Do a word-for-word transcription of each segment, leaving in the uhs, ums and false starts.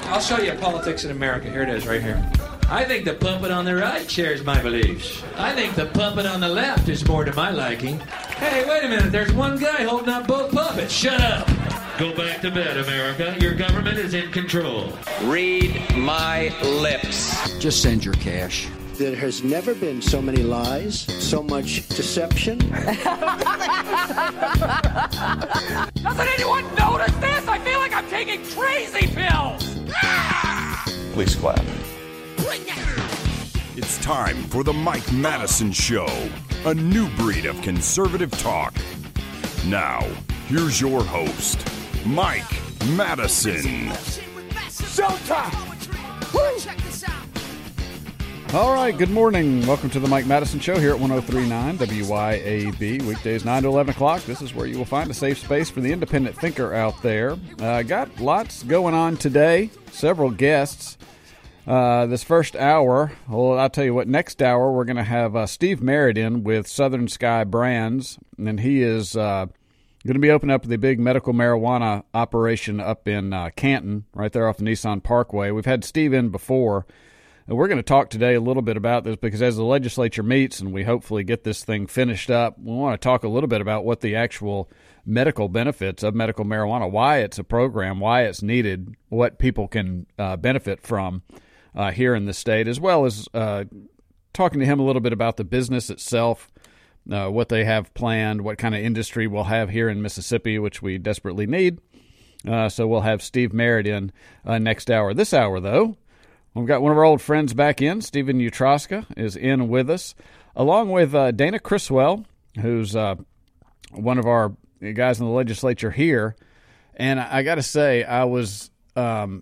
I'll show you politics in America. Here it is, right here. I think the puppet on the right shares my beliefs. I think the puppet on the left is more to my liking. Hey, wait a minute. There's one guy holding up both puppets. Shut up. Go back to bed, America. Your government is in control. Read my lips. Just send your cash. There has never been so many lies, so much deception. Doesn't anyone notice this? I feel like I'm taking crazy pills. Please clap. It's time for the Mike Madison Show, a new breed of conservative talk. Now, here's your host, Mike Madison. Showtime! All right, good morning. Welcome to the Mike Madison Show here at one oh three point nine W Y A B. Weekdays nine to eleven o'clock. This is where you will find a safe space for the independent thinker out there. Uh, got lots going on today, several guests. Uh, this first hour, well, I'll tell you what, next hour we're going to have uh, Steve Merritt in with Southern Sky Brands, and he is uh, going to be opening up the big medical marijuana operation up in uh, Canton, right there off the Nissan Parkway. We've had Steve in before. And we're going to talk today a little bit about this because as the legislature meets and we hopefully get this thing finished up, we want to talk a little bit about what the actual medical benefits of medical marijuana, why it's a program, why it's needed, what people can uh, benefit from uh, here in the state, as well as uh, talking to him a little bit about the business itself, uh, what they have planned, what kind of industry we'll have here in Mississippi, which we desperately need. Uh, so we'll have Steve Merritt in uh, next hour. This hour, though, we've got one of our old friends back in. Stephen Utroska is in with us, along with uh, Dana Criswell, who's uh, one of our guys in the legislature here. And I, I got to say, I was um,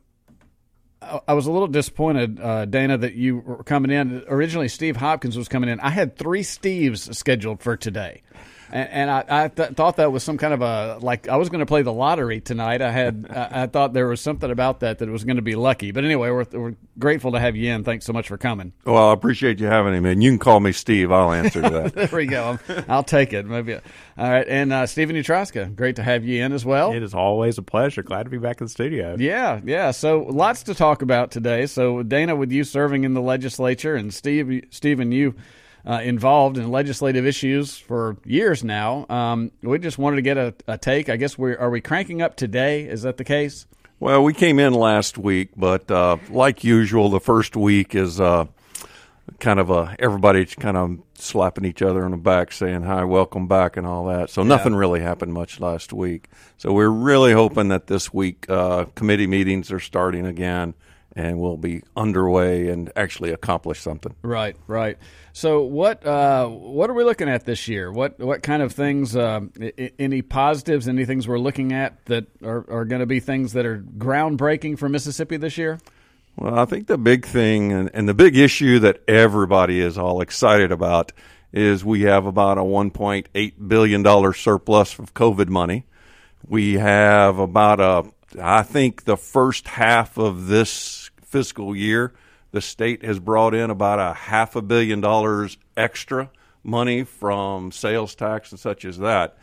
I, I was a little disappointed, uh, Dana, that you were coming in. Originally, Steve Hopkins was coming in. I had three Steves scheduled for today. And, and I, I th- thought that was some kind of a, like, I was going to play the lottery tonight. I had, I, I thought there was something about that that it was going to be lucky. But anyway, we're, we're grateful to have you in. Thanks so much for coming. Well, I appreciate you having him in. You can call me Steve. I'll answer to that. There we go. I'll take it. Maybe. All right. And uh, Stephen Utroska, great to have you in as well. It is always a pleasure. Glad to be back in the studio. Yeah, yeah. So lots to talk about today. So Dana, with you serving in the legislature, and Steve, Stephen, you Uh, involved in legislative issues for years now. Um, we just wanted to get a, a take. I guess we are we cranking up today? Is that the case? Well, we came in last week, but uh, like usual, the first week is uh, kind of a everybody kind of slapping each other on the back, saying hi, welcome back, and all that. So yeah. Nothing really happened much last week. So we're really hoping that this week uh, committee meetings are starting again, and we'll be underway and actually accomplish something. Right, right. So what uh, what are we looking at this year? What what kind of things, uh, I- any positives, any things we're looking at that are, are going to be things that are groundbreaking for Mississippi this year? Well, I think the big thing and, and the big issue that everybody is all excited about is we have about a one point eight billion dollars surplus of COVID money. We have about a, I think the first half of this fiscal year, the state has brought in about a half a billion dollars extra money from sales tax and such as that.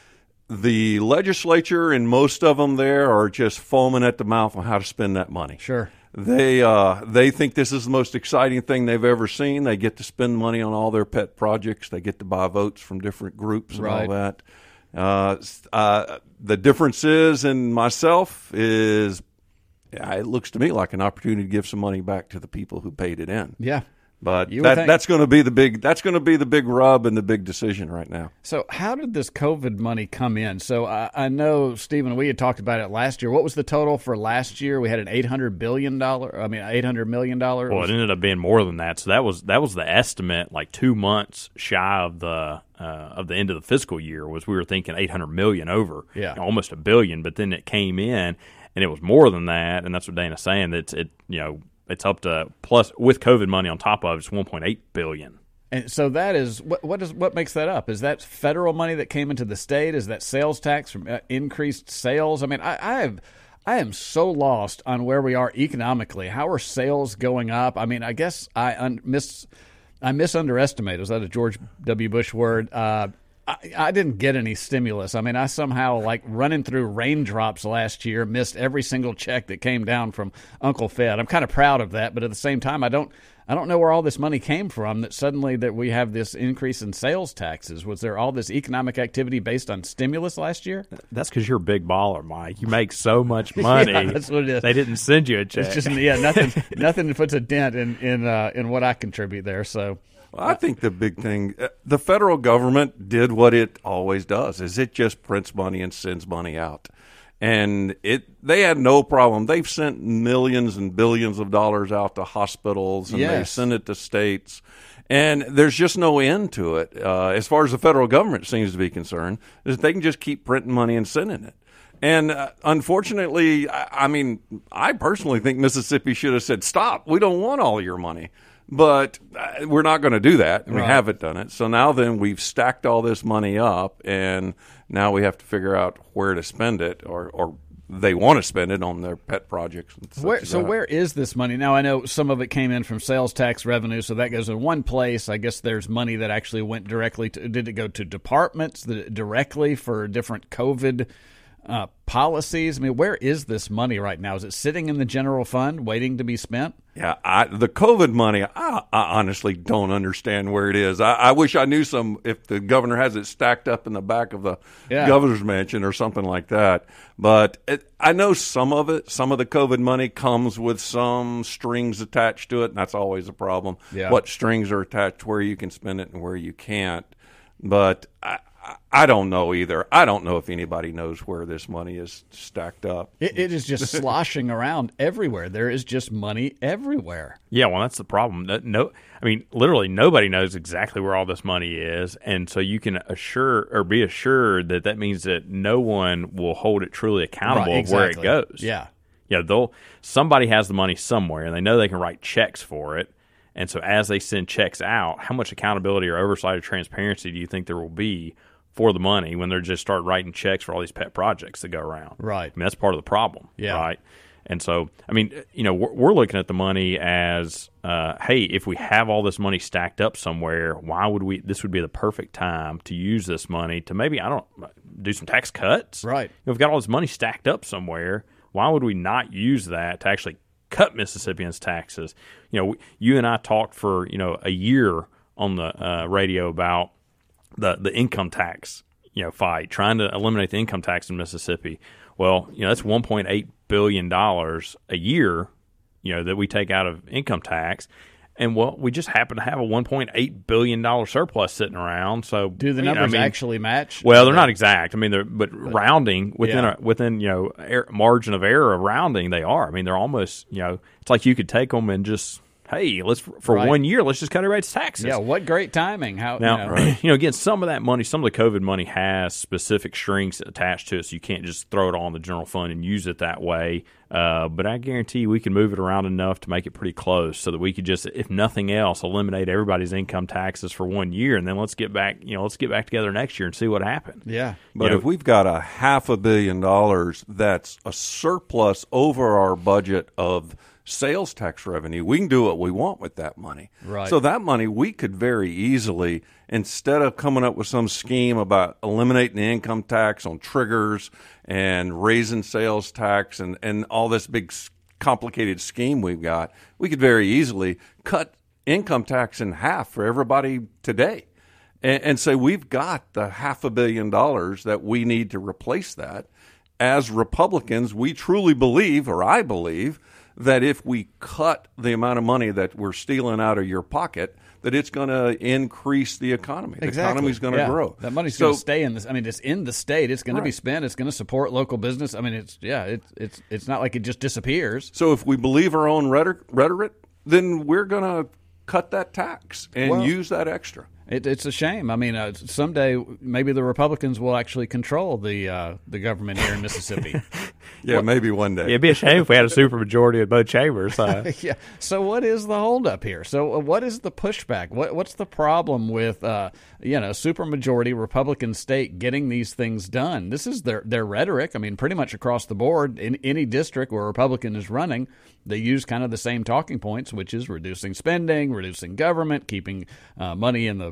The legislature and most of them there are just foaming at the mouth on how to spend that money. Sure. They uh, they think this is the most exciting thing they've ever seen. They get to spend money on all their pet projects. They get to buy votes from different groups and right. all that. Uh, uh, the difference is, in myself, is it looks to me like an opportunity to give some money back to the people who paid it in. Yeah. But that, that's going to be the big that's going to be the big rub and the big decision right now. So how did this COVID money come in? So I, I know, Stephen, we had talked about it last year. What was the total for last year? We had an eight hundred billion dollars, I mean, eight hundred million dollars. Well, it ended up being more than that. So that was that was the estimate, like two months shy of the uh, of the end of the fiscal year. Was we were thinking eight hundred million dollars over, yeah, almost a billion. But then it came in, and it was more than that. And that's what Dana's saying. That it, you know. It's up to, plus with COVID money on top of it, it's one point eight billion dollars. And so that is, what what is what makes that up? Is that federal money that came into the state? Is that sales tax from uh, increased sales? I mean, I, I have, I am so lost on where we are economically. How are sales going up? I mean, I guess I un- miss, I misunderestimated. Was that a George W. Bush word? Uh, I, I didn't get any stimulus. I mean, I somehow, like running through raindrops last year, missed every single check that came down from Uncle Fed. I'm kind of proud of that, but at the same time, I don't I don't know where all this money came from that suddenly that we have this increase in sales taxes. Was there all this economic activity based on stimulus last year? That's because you're a big baller, Mike. You make so much money. Yeah, that's what it is. They didn't send you a check. It's just yeah, nothing nothing puts a dent in in uh, in what I contribute there. So. Well, I think the big thing, uh, the federal government did what it always does, is it just prints money and sends money out. And it they had no problem. They've sent millions and billions of dollars out to hospitals, and yes. they send it to states. And there's just no end to it. Uh, as far as the federal government seems to be concerned, is they can just keep printing money and sending it. And uh, unfortunately, I, I mean, I personally think Mississippi should have said, stop, we don't want all your money. But uh, we're not going to do that. We right. haven't done it. So now then we've stacked all this money up, and now we have to figure out where to spend it, or, or they want to spend it on their pet projects. And such where, as so that. where is this money? Now, I know some of it came in from sales tax revenue, so that goes in one place. I guess there's money that actually went directly to – did it go to departments that, directly for different COVID uh, policies? I mean, where is this money right now? Is it sitting in the general fund waiting to be spent? Yeah, I, the COVID money, I, I honestly don't understand where it is. I, I wish I knew some, if the governor has it stacked up in the back of the yeah. governor's mansion or something like that. But it, I know some of it, some of the COVID money comes with some strings attached to it, and that's always a problem. Yeah. What strings are attached, where you can spend it and where you can't. But I, I don't know either. I don't know if anybody knows where this money is stacked up. It, it is just sloshing around everywhere. There is just money everywhere. Yeah, well, that's the problem. No, I mean, literally nobody knows exactly where all this money is, and so you can assure or be assured that that means that no one will hold it truly accountable right, exactly. of where it goes. Yeah, yeah. They'll somebody has the money somewhere, and they know they can write checks for it. And so, as they send checks out, how much accountability or oversight or transparency do you think there will be for the money when they're just start writing checks for all these pet projects that go around? Right. I mean, that's part of the problem. Yeah. Right. And so, I mean, you know, we're, we're looking at the money as, uh, hey, if we have all this money stacked up somewhere, why would we? This would be the perfect time to use this money to maybe, I don't do some tax cuts. Right. If we've got all this money stacked up somewhere, why would we not use that to actually cut Mississippians' taxes? You know, you and I talked for, you know, a year on the uh, radio about the the income tax, you know, fight, trying to eliminate the income tax in Mississippi. Well, you know, that's one point eight billion dollars a year, you know, that we take out of income tax. And, well, we just happen to have a one point eight billion dollars surplus sitting around. So do the you know, numbers I mean, actually match? Well, they're not exact. I mean, they're but, but rounding within yeah. a within you know air, margin of error of rounding, they are. I mean, they're almost, you know, it's like you could take them and just, hey, let's for right. one year, let's just cut everybody's taxes. Yeah, what great timing! How now, you know, right. you know, again, some of that money, some of the COVID money has specific strings attached to it, so you can't just throw it all in the general fund and use it that way. Uh, but I guarantee you we can move it around enough to make it pretty close so that we could just, if nothing else, eliminate everybody's income taxes for one year, and then let's get back, you know, let's get back together next year and see what happened. Yeah. But you know, if we've got a half a billion dollars that's a surplus over our budget of sales tax revenue, we can do what we want with that money. Right. So that money we could very easily, instead of coming up with some scheme about eliminating the income tax on triggers and raising sales tax and, and all this big complicated scheme we've got, we could very easily cut income tax in half for everybody today and, and say we've got the half a billion dollars that we need to replace that. As Republicans, we truly believe, or I believe, that if we cut the amount of money that we're stealing out of your pocket, that it's going to increase the economy. The exactly. economy's going to yeah. grow. That money's so, going to stay in this. I mean, it's in the state. It's going right. to be spent. It's going to support local business. I mean, it's yeah. It's it's it's not like it just disappears. So if we believe our own rhetoric, rhetoric then we're going to cut that tax and well, use that extra. It, it's a shame. I mean, uh, someday maybe the Republicans will actually control the uh, the government here in Mississippi. yeah, what, maybe one day. It'd be a shame if we had a supermajority of both chambers. Uh. yeah. So what is the holdup here? So uh, what is the pushback? What what's the problem with uh, you know supermajority Republican state getting these things done? This is their their rhetoric. I mean, pretty much across the board in any district where a Republican is running, they use kind of the same talking points, which is reducing spending, reducing government, keeping uh, money in the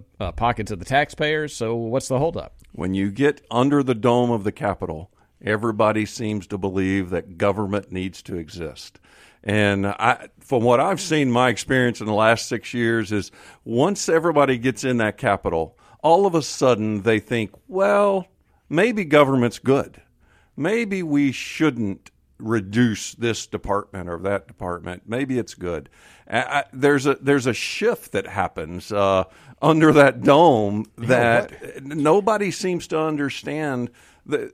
the uh, pockets of the taxpayers. So what's the holdup? When you get under the dome of the Capitol, everybody seems to believe that government needs to exist. And I, from what I've seen, my experience in the last six years is once everybody gets in that Capitol, all of a sudden they think, well, maybe government's good. Maybe we shouldn't reduce this department or that department. Maybe it's good. I, there's a there's a shift that happens uh, under that dome that yeah, nobody seems to understand the,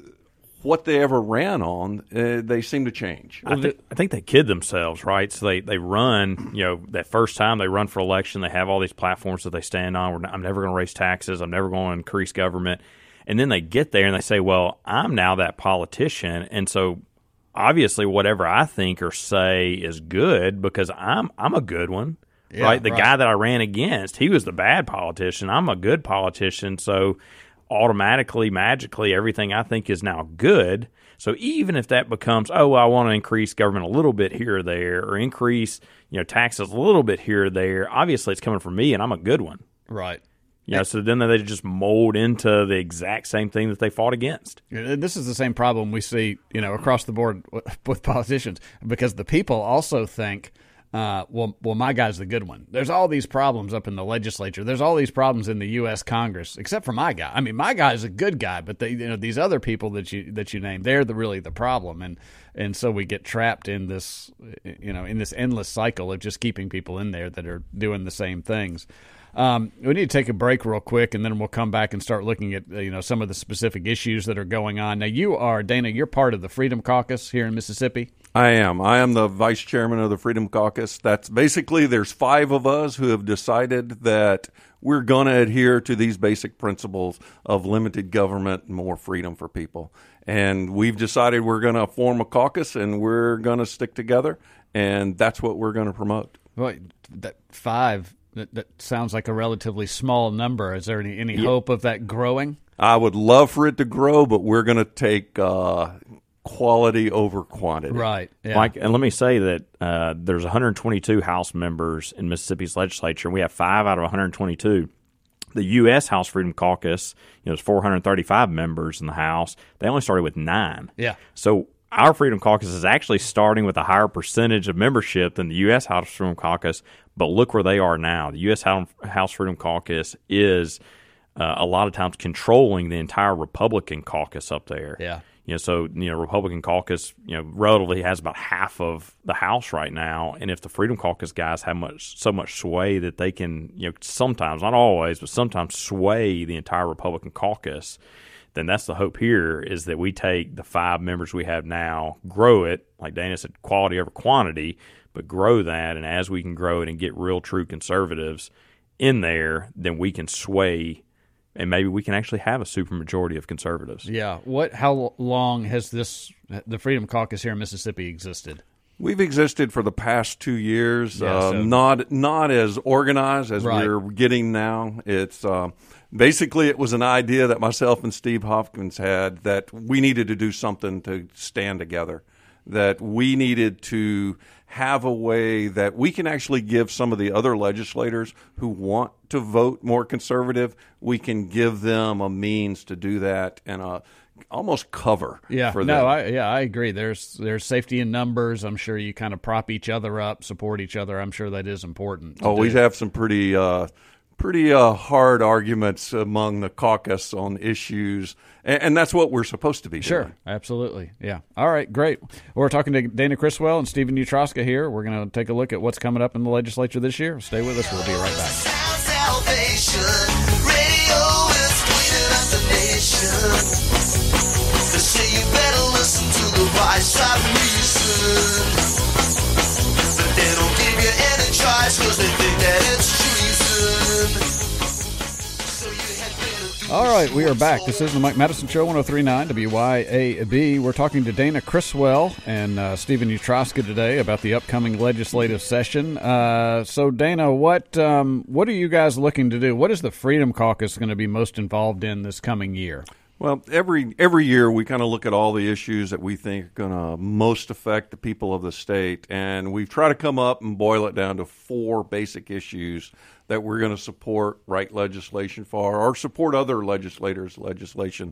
what they ever ran on. Uh, they seem to change. I, th- I think they kid themselves, right? So they, they run, you know, that first time they run for election, they have all these platforms that they stand on. I'm never going to raise taxes. I'm never going to increase government. And then they get there and they say, well, I'm now that politician. And so obviously whatever I think or say is good because I'm I'm a good one, yeah, right? The right. guy that I ran against, he was the bad politician. I'm a good politician. So automatically, magically, everything I think is now good. So even if that becomes, oh, I want to increase government a little bit here or there or increase, you know, taxes a little bit here or there, obviously it's coming from me and I'm a good one. Right. Yeah, so then they just mold into the exact same thing that they fought against. This is the same problem we see, you know, across the board with politicians because the people also think, uh, well, well, my guy's the good one. There's all these problems up in the legislature. There's all these problems in the U S Congress, except for my guy. I mean, my guy's a good guy, but they, you know, these other people that you that you name, they're the really the problem, and and so we get trapped in this, you know, in this endless cycle of just keeping people in there that are doing the same things. Um, we need to take a break real quick, and then we'll come back and start looking at you know some of the specific issues that are going on. Now, you are, Dana, you're part of the Freedom Caucus here in Mississippi. I am. I am the vice chairman of the Freedom Caucus. That's basically there's five of us who have decided that we're going to adhere to these basic principles of limited government and more freedom for people. And we've decided we're going to form a caucus, and we're going to stick together, and that's what we're going to promote. Well, that five... That, that sounds like a relatively small number. Is there any, any yeah. hope of that growing? I would love for it to grow, but we're going to take uh, quality over quantity. Right. Yeah. Mike, and let me say that uh, there's one hundred twenty-two House members in Mississippi's legislature, and we have five out of one hundred twenty-two. The U S House Freedom Caucus, you know, there's four hundred thirty-five members in the House. They only started with nine. Yeah. So our Freedom Caucus is actually starting with a higher percentage of membership than the U S House Freedom Caucus, but look where they are now. The U S House Freedom Caucus is uh, a lot of times controlling the entire Republican caucus up there. Yeah. You know, so, you know, Republican caucus, you know, relatively has about half of the House right now. And if the Freedom Caucus guys have much, so much sway that they can, you know, sometimes, not always, but sometimes sway the entire Republican caucus, then that's the hope here is that we take the five members we have now, grow it, like Dana said, quality over quantity, but grow that. And as we can grow it and get real true conservatives in there, then we can sway and maybe we can actually have a supermajority of conservatives. Yeah. What? How long has this the Freedom Caucus here in Mississippi existed? We've existed for the past two years, yeah, uh, so. not not as organized as right. we're getting now. It's uh, basically it was an idea that myself and Steve Hopkins had that we needed to do something to stand together, that we needed to have a way that we can actually give some of the other legislators who want to vote more conservative, we can give them a means to do that and a almost cover yeah, for no, them. I, yeah, I agree. There's there's safety in numbers. I'm sure you kind of prop each other up, support each other. I'm sure that is important. Oh, do. we have some pretty uh, pretty uh, hard arguments among the caucus on issues, and, and that's what we're supposed to be sure, doing. Sure, absolutely. Yeah. All right, great. We're talking to Dana Criswell and Stephen Utroska here. We're going to take a look at what's coming up in the legislature this year. Stay with us. We'll be right back. Salvation, radio is cleaning up the nation. They say you better listen to the voice of reason, but they don't give you any choice because they think that it's treason. So you had better do All right, we are back. This is the Mike Madison Show, one oh three point nine W Y A B. We're talking to Dana Criswell and uh, Stephen Utroska today about the upcoming legislative session. Uh, so, Dana, what um, what are you guys looking to do? What is the Freedom Caucus going to be most involved in this coming year? Well, every every year we kind of look at all the issues that we think are going to most affect the people of the state, and we try to come up and boil it down to four basic issues that we're going to support, write legislation for, or support other legislators' legislation.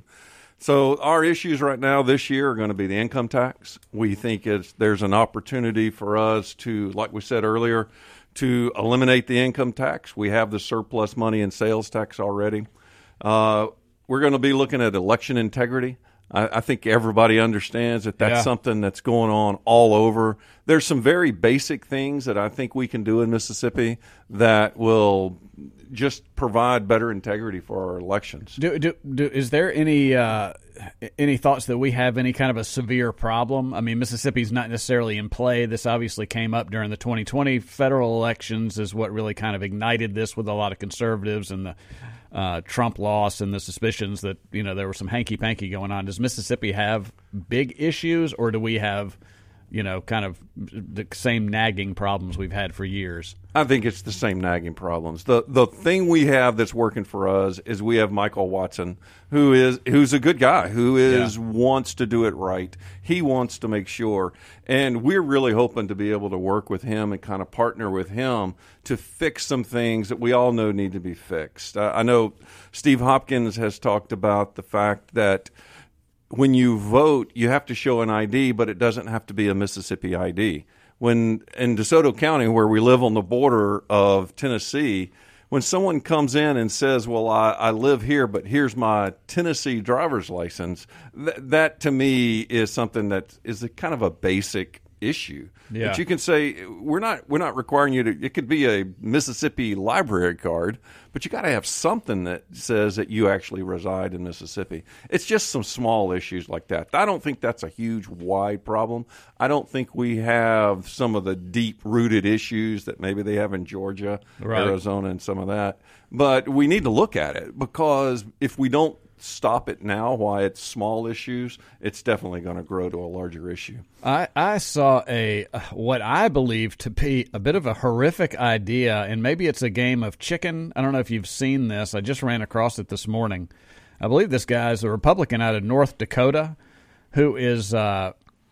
So our issues right now this year are going to be the income tax. We think it's, there's an opportunity for us to, like we said earlier, to eliminate the income tax. We have the surplus money in sales tax already. Uh, we're going to be looking at election integrity. I, I think everybody understands that that's yeah. something that's going on all over. There's some very basic things that I think we can do in Mississippi that will just provide better integrity for our elections. Do, do, do, is there any uh, any thoughts that we have any kind of a severe problem? I mean, Mississippi's not necessarily in play. This obviously came up during the twenty twenty federal elections, is what really kind of ignited this with a lot of conservatives and the uh, Trump loss and the suspicions that, you know, there was some hanky-panky going on. Does Mississippi have big issues, or do we have, you know, kind of the same nagging problems we've had for years? I think it's the same nagging problems. The the thing we have that's working for us is we have Michael Watson, who is who's a good guy, who is yeah. wants to do it right. He wants to make sure. And we're really hoping to be able to work with him and kind of partner with him to fix some things that we all know need to be fixed. Uh, I know Steve Hopkins has talked about the fact that when you vote, you have to show an I D, but it doesn't have to be a Mississippi I D. When in DeSoto County, where we live on the border of Tennessee, when someone comes in and says, well, I, I live here, but here's my Tennessee driver's license, th- that to me is something that is a kind of a basic issue. Yeah. But you can say we're not we're not requiring you to. It could be a Mississippi library card, but you got to have something that says that you actually reside in Mississippi. It's just some small issues like that. I don't think that's a huge, wide problem. I don't think we have some of the deep rooted issues that maybe they have in Georgia, right. Arizona, and some of that. But we need to look at it, because if we don't stop it now, why it's small issues, it's definitely going to grow to a larger issue. I, I saw a what I believe to be a bit of a horrific idea, and maybe it's a game of chicken. I don't know if you've seen this. I just ran across it this morning. I believe this guy is a Republican out of North Dakota who is uh,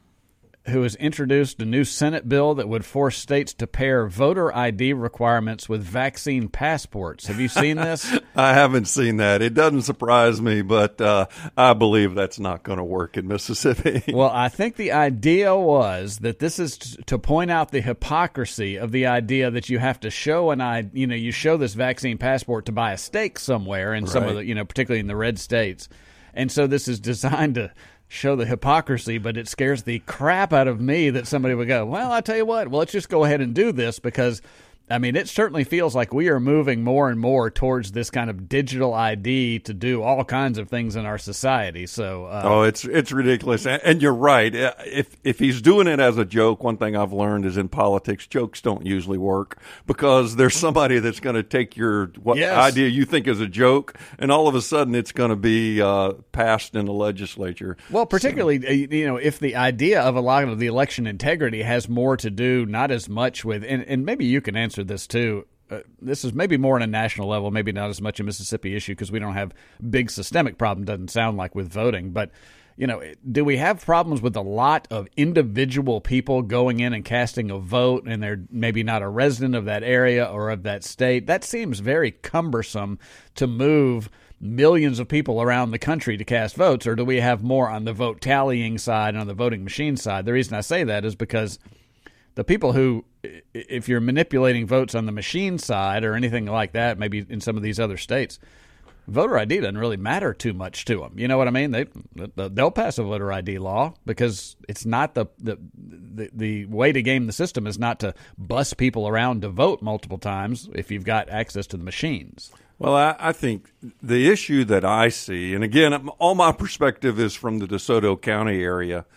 who has introduced a new Senate bill that would force states to pair voter I D requirements with vaccine passports. Have you seen this? I haven't seen that. It doesn't surprise me, but uh, I believe that's not going to work in Mississippi. Well, I think the idea was that this is t- to point out the hypocrisy of the idea that you have to show an I, you know, you show this vaccine passport to buy a steak somewhere in some Right. of the, you know, particularly in the red states. And so this is designed to show the hypocrisy, but it scares the crap out of me that somebody would go, well, I tell you what, well, let's just go ahead and do this, because I mean, it certainly feels like we are moving more and more towards this kind of digital I D to do all kinds of things in our society. So, uh, oh, it's it's ridiculous, and, and you're right. If if he's doing it as a joke, one thing I've learned is in politics, jokes don't usually work, because there's somebody that's going to take your what Yes. idea you think is a joke, and all of a sudden it's going to be uh, passed in the legislature. Well, particularly, so. you know, if the idea of a lot of the election integrity has more to do, not as much with, and, and maybe you can answer this too. Uh, this is maybe more on a national level, maybe not as much a Mississippi issue, because we don't have big systemic problem, doesn't sound like, with voting. But, you know, do we have problems with a lot of individual people going in and casting a vote, and they're maybe not a resident of that area or of that state? That seems very cumbersome to move millions of people around the country to cast votes. Or do we have more on the vote tallying side and on the voting machine side? The reason I say that is because the people who, if you're manipulating votes on the machine side or anything like that, maybe in some of these other states, voter I D doesn't really matter too much to them. You know what I mean? They they'll pass a voter I D law, because it's not the the the, the way to game the system is not to bus people around to vote multiple times if you've got access to the machines. Well, I, I think the issue that I see, and again, all my perspective is from the DeSoto County area,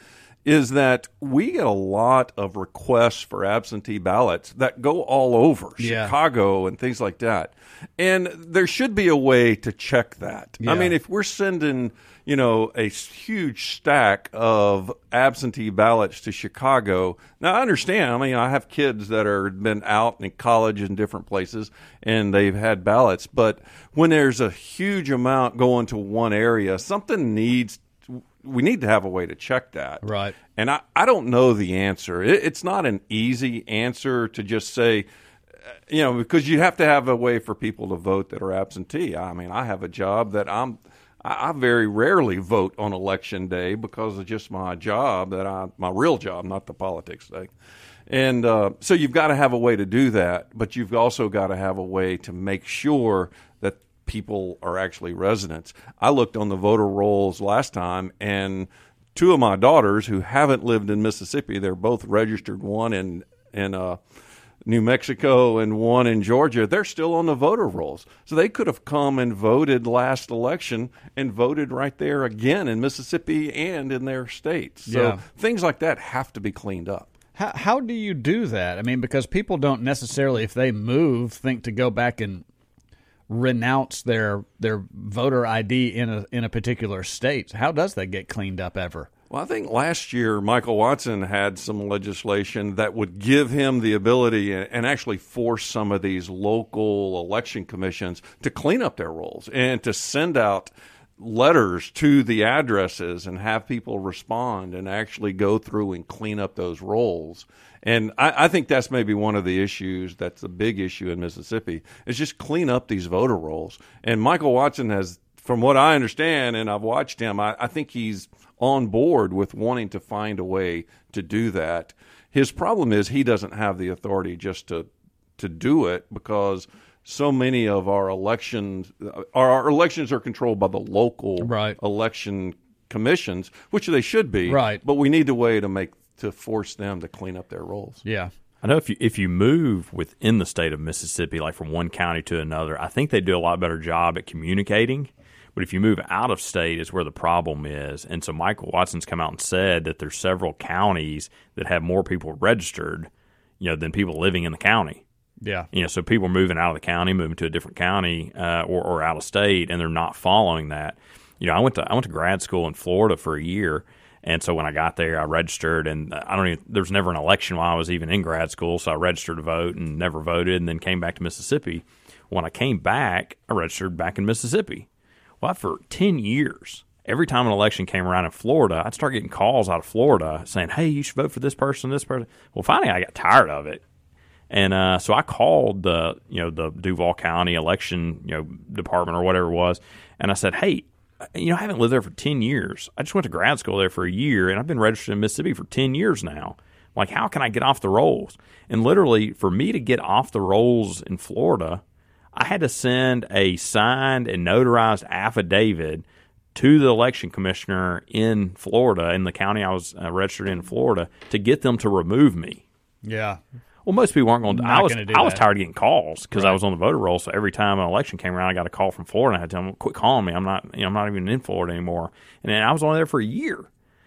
is that we get a lot of requests for absentee ballots that go all over Yeah. Chicago and things like that. And there should be a way to check that. Yeah. I mean, if we're sending, you know, a huge stack of absentee ballots to Chicago, now I understand. I mean, I have kids that are been out in college in different places and they've had ballots. But when there's a huge amount going to one area, something needs we need to have a way to check that. Right. And I, I don't know the answer. It, it's not an easy answer to just say, you know, because you have to have a way for people to vote that are absentee. I mean, I have a job that I'm, I, I very rarely vote on election day because of just my job, that I, my real job, not the politics thing. And uh, so you've got to have a way to do that, but you've also got to have a way to make sure that people are actually residents. I looked on the voter rolls last time, and two of my daughters who haven't lived in Mississippi, they're both registered, one in in uh, New Mexico and one in Georgia, they're still on the voter rolls. So they could have come and voted last election and voted right there again in Mississippi and in their states. So Yeah. things like that have to be cleaned up. How, how do you do that? I mean, because people don't necessarily, if they move, think to go back and renounce their their voter I D in a in a particular state. How does that get cleaned up ever? Well, I think last year Michael Watson had some legislation that would give him the ability and actually force some of these local election commissions to clean up their rolls and to send out letters to the addresses and have people respond and actually go through and clean up those rolls. And I, I think that's maybe one of the issues that's a big issue in Mississippi, is just clean up these voter rolls. And Michael Watson has, from what I understand, and I've watched him, I, I think he's on board with wanting to find a way to do that. His problem is he doesn't have the authority just to to do it, because so many of our elections, our, our elections are controlled by the local right. election commissions, which they should be. Right. But we need a way to make to force them to clean up their rolls. Yeah. I know if you if you move within the state of Mississippi, like from one county to another, I think they do a lot better job at communicating. But if you move out of state is where the problem is. And so Michael Watson's come out and said that there's several counties that have more people registered, you know, than people living in the county. Yeah. You know, so people are moving out of the county, moving to a different county uh, or, or out of state, and they're not following that. You know, I went to I went to grad school in Florida for a year. And so when I got there, I registered, and I don't even, there was never an election while I was even in grad school, so I registered to vote and never voted, and then came back to Mississippi. When I came back, I registered back in Mississippi. Well, for ten years, every time an election came around in Florida, I'd start getting calls out of Florida saying, hey, you should vote for this person, this person. Well, finally, I got tired of it. And uh, so I called the, you know, the Duval County election, you know, department or whatever it was, and I said, hey, you know, I haven't lived there for ten years. I just went to grad school there for a year, and I've been registered in Mississippi for ten years now. Like, how can I get off the rolls? And literally, for me to get off the rolls in Florida, I had to send a signed and notarized affidavit to the election commissioner in Florida, in the county I was uh, registered in Florida, to get them to remove me. Yeah. Well, most people aren't going to. I was do I was that. tired of getting calls because Right. I was on the voter roll. So every time an election came around, I got a call from Florida. And I had to tell them, "Quit calling me. I'm not. You know, I'm not even in Florida anymore." And then I was only there for a year,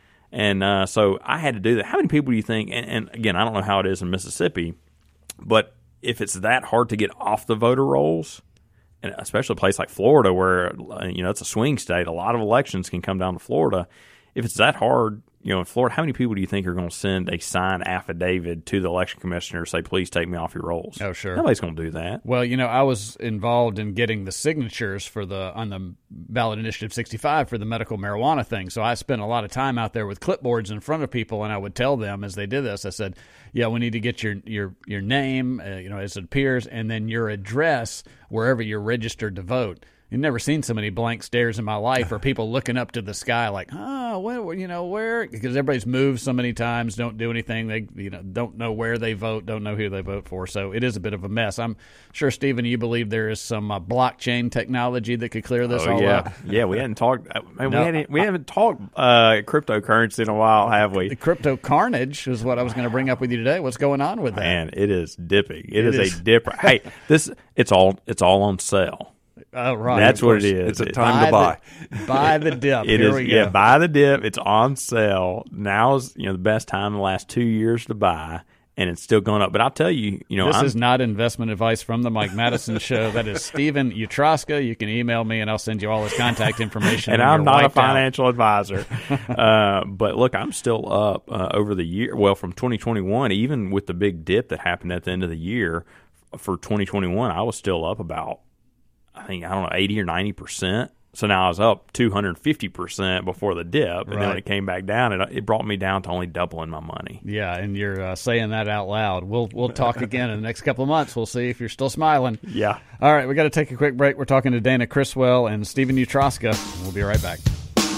and uh, so I had to do that. How many people do you think? And, and again, I don't know how it is in Mississippi, but if it's that hard to get off the voter rolls, and especially a place like Florida, where you know it's a swing state, a lot of elections can come down to Florida. If it's that hard, you know, in Florida, how many people do you think are going to send a signed affidavit to the election commissioner say, please take me off your rolls? Oh, sure. Nobody's going to do that. Well, you know, I was involved in getting the signatures for the on the ballot initiative sixty-five for the medical marijuana thing. So I spent a lot of time out there with clipboards in front of people, and I would tell them as they did this, I said, yeah, we need to get your your your name, uh, you know, as it appears, and then your address wherever you're registered to vote. You've never seen so many blank stares in my life, or people looking up to the sky like, oh, where, you know, where? Because everybody's moved so many times, don't do anything. They, you know, don't know where they vote, don't know who they vote for. So it is a bit of a mess. I'm sure, Stephen, you believe there is some uh, blockchain technology that could clear this oh, all yeah. up. Yeah, we hadn't talked. Man, No, we, hadn't, we haven't talked uh, cryptocurrency in a while, have we? The crypto carnage is what I was going to bring up with you today. What's going on with that? Man, it is dipping. It it is, is. a dipper. Hey, this it's all it's all on sale. Oh, right. That's what it is. It's a It- time to buy. The, buy the dip. It Here is, we go. yeah, buy the dip. It's on sale. Now's, you know, the best time in the last two years to buy, and it's still going up. But I'll tell you, you know, This I'm, is not investment advice from the Mike Madison Show. That is Stephen Utroska. You can email me, and I'll send you all his contact information. and when I'm you're not a wiped out. financial advisor. uh, but look, I'm still up uh, over the year. Well, from twenty twenty-one, even with the big dip that happened at the end of the year for twenty twenty-one, I was still up about, I think, I don't know, eighty or ninety percent. So now I was up two hundred fifty percent before the dip, and then when Right. it came back down, it, it brought me down to only doubling my money. Yeah, and you're uh, saying that out loud. We'll we'll talk again in the next couple of months. We'll see if you're still smiling. Yeah. All right, we got to take a quick break. We're talking to Dana Criswell and Stephen Utroska. We'll be right back.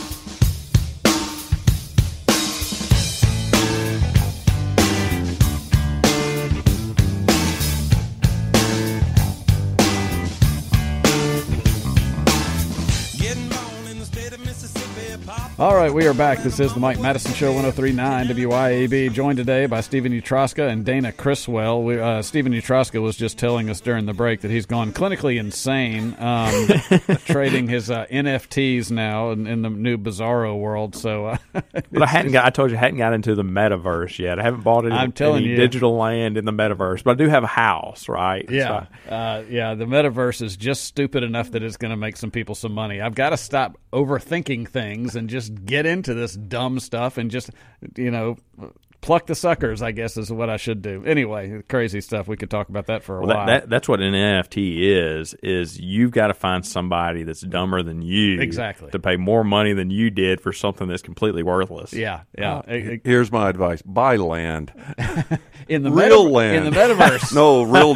All right, we are back. This is the Mike Madison Show, one oh three point nine W I A B, joined today by Stephen Utroska and Dana Criswell. We, uh, Stephen Utroska was just telling us during the break that he's gone clinically insane, um, trading his uh, N F Ts now in, in the new Bizarro world. So, uh, But I hadn't got, I told you, I hadn't got into the metaverse yet. I haven't bought any, I'm telling any you. digital land in the metaverse, but I do have a house, right? yeah, So- uh, yeah, the metaverse is just stupid enough that it's going to make some people some money. I've got to stop overthinking things and just get into this dumb stuff and just, you know, pluck the suckers, I guess, is what I should do. Anyway, crazy stuff. We could talk about that for a Well, while. that, that, that's what an N F T is, is you've got to find somebody that's dumber than you. Exactly. To pay more money than you did for something that's completely worthless. yeah, yeah. Uh, Here's my advice: buy land, in the real meta- land, in the metaverse. no real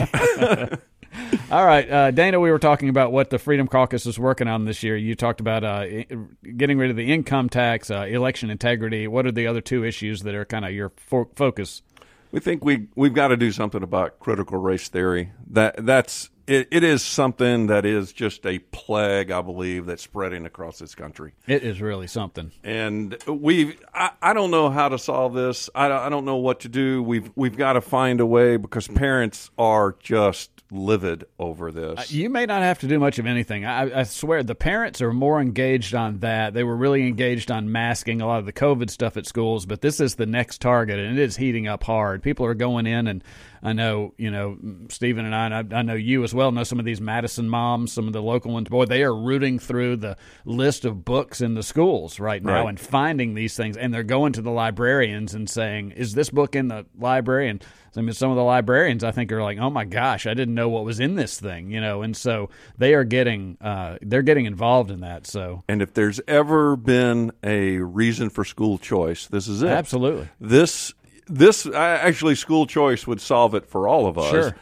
dirt. All right, uh, Dana, we were talking about what the Freedom Caucus is working on this year. You talked about uh, I- getting rid of the income tax, uh, election integrity. What are the other two issues that are kind of your fo- focus? We think we we've got to do something about critical race theory. That that's it, it is something that is just a plague, I believe, that's spreading across this country. It is really something. And we've I, I don't know how to solve this. I, don't- I don't know what to do. We've we've got to find a way because parents are just livid over this. You may not have to do much of anything. I, I swear the parents are more engaged on that. They were really engaged on masking a lot of the COVID stuff at schools, but this is the next target, and it is heating up hard. People are going in, and I know, you know, Stephen and I, and I, I know you as well, know some of these Madison moms, some of the local ones. Boy, they are rooting through the list of books in the schools right now Right. and finding these things, and they're going to the librarians and saying, is this book in the library? And I mean, some of the librarians, I think, are like, "Oh my gosh, I didn't know what was in this thing," you know. And so they are getting, uh, they're getting involved in that. So And if there's ever been a reason for school choice, this is it. absolutely, This this uh, actually school choice would solve it for all of us. Sure.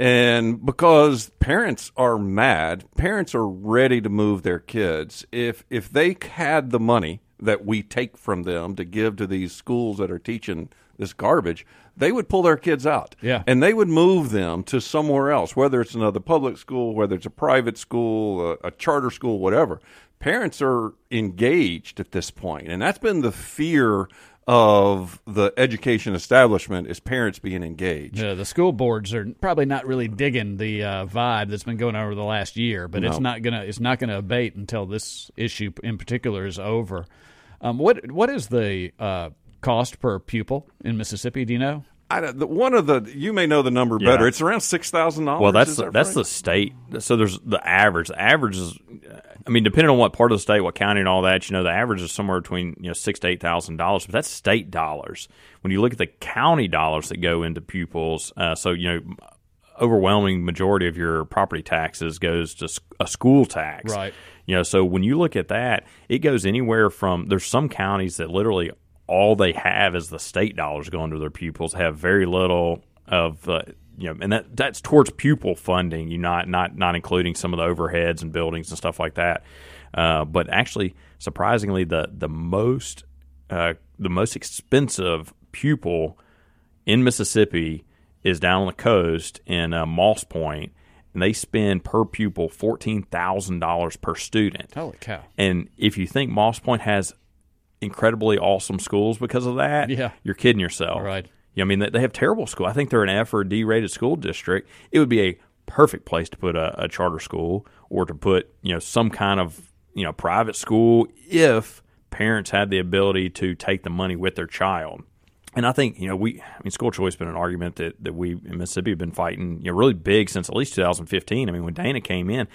And because parents are mad, parents are ready to move their kids. If if they had the money that we take from them to give to these schools that are teaching this garbage, they would pull their kids out. Yeah. And they would move them to somewhere else, whether it's another public school, whether it's a private school, a, a charter school, whatever. Parents are engaged at this point, and that's been the fear of the education establishment is parents being engaged. yeah, the school boards are probably not really digging the uh, vibe that's been going on over the last year, but it's No. not gonna it's not gonna abate until this issue in particular is over. Um, what what is the uh, cost per pupil in Mississippi? Do you know? I, don't- the, one of the you may know the number Yeah. better. It's around six thousand dollars. Well, that's the, that's the state. So there's the average. The average is, I mean, depending on what part of the state, what county, and all that, you know, the average is somewhere between you know six to eight thousand dollars. But that's state dollars. When you look at the county dollars that go into pupils, uh, so you know, overwhelming majority of your property taxes goes to s- a school tax. Right. You know, so when you look at that, it goes anywhere from. There's some counties that literally all they have is the state dollars going to their pupils, have very little of uh, you know, and that that's towards pupil funding. You not not not including some of the overheads and buildings and stuff like that. Uh, but actually, surprisingly, the the most uh, the most expensive pupil in Mississippi is down on the coast in uh, Moss Point, and they spend per pupil fourteen thousand dollars per student. Holy cow! And if you think Moss Point has incredibly awesome schools because of that, Yeah. you're kidding yourself. Right. Yeah, I mean, they they have terrible school. I think they're an F or a D rated school district. It would be a perfect place to put a, a charter school or to put, you know, some kind of, you know, private school if parents had the ability to take the money with their child. And I think, you know, we, I mean, school choice has been an argument that, that we in Mississippi have been fighting, you know, really big since at least two thousand fifteen. I mean, when Dana came in,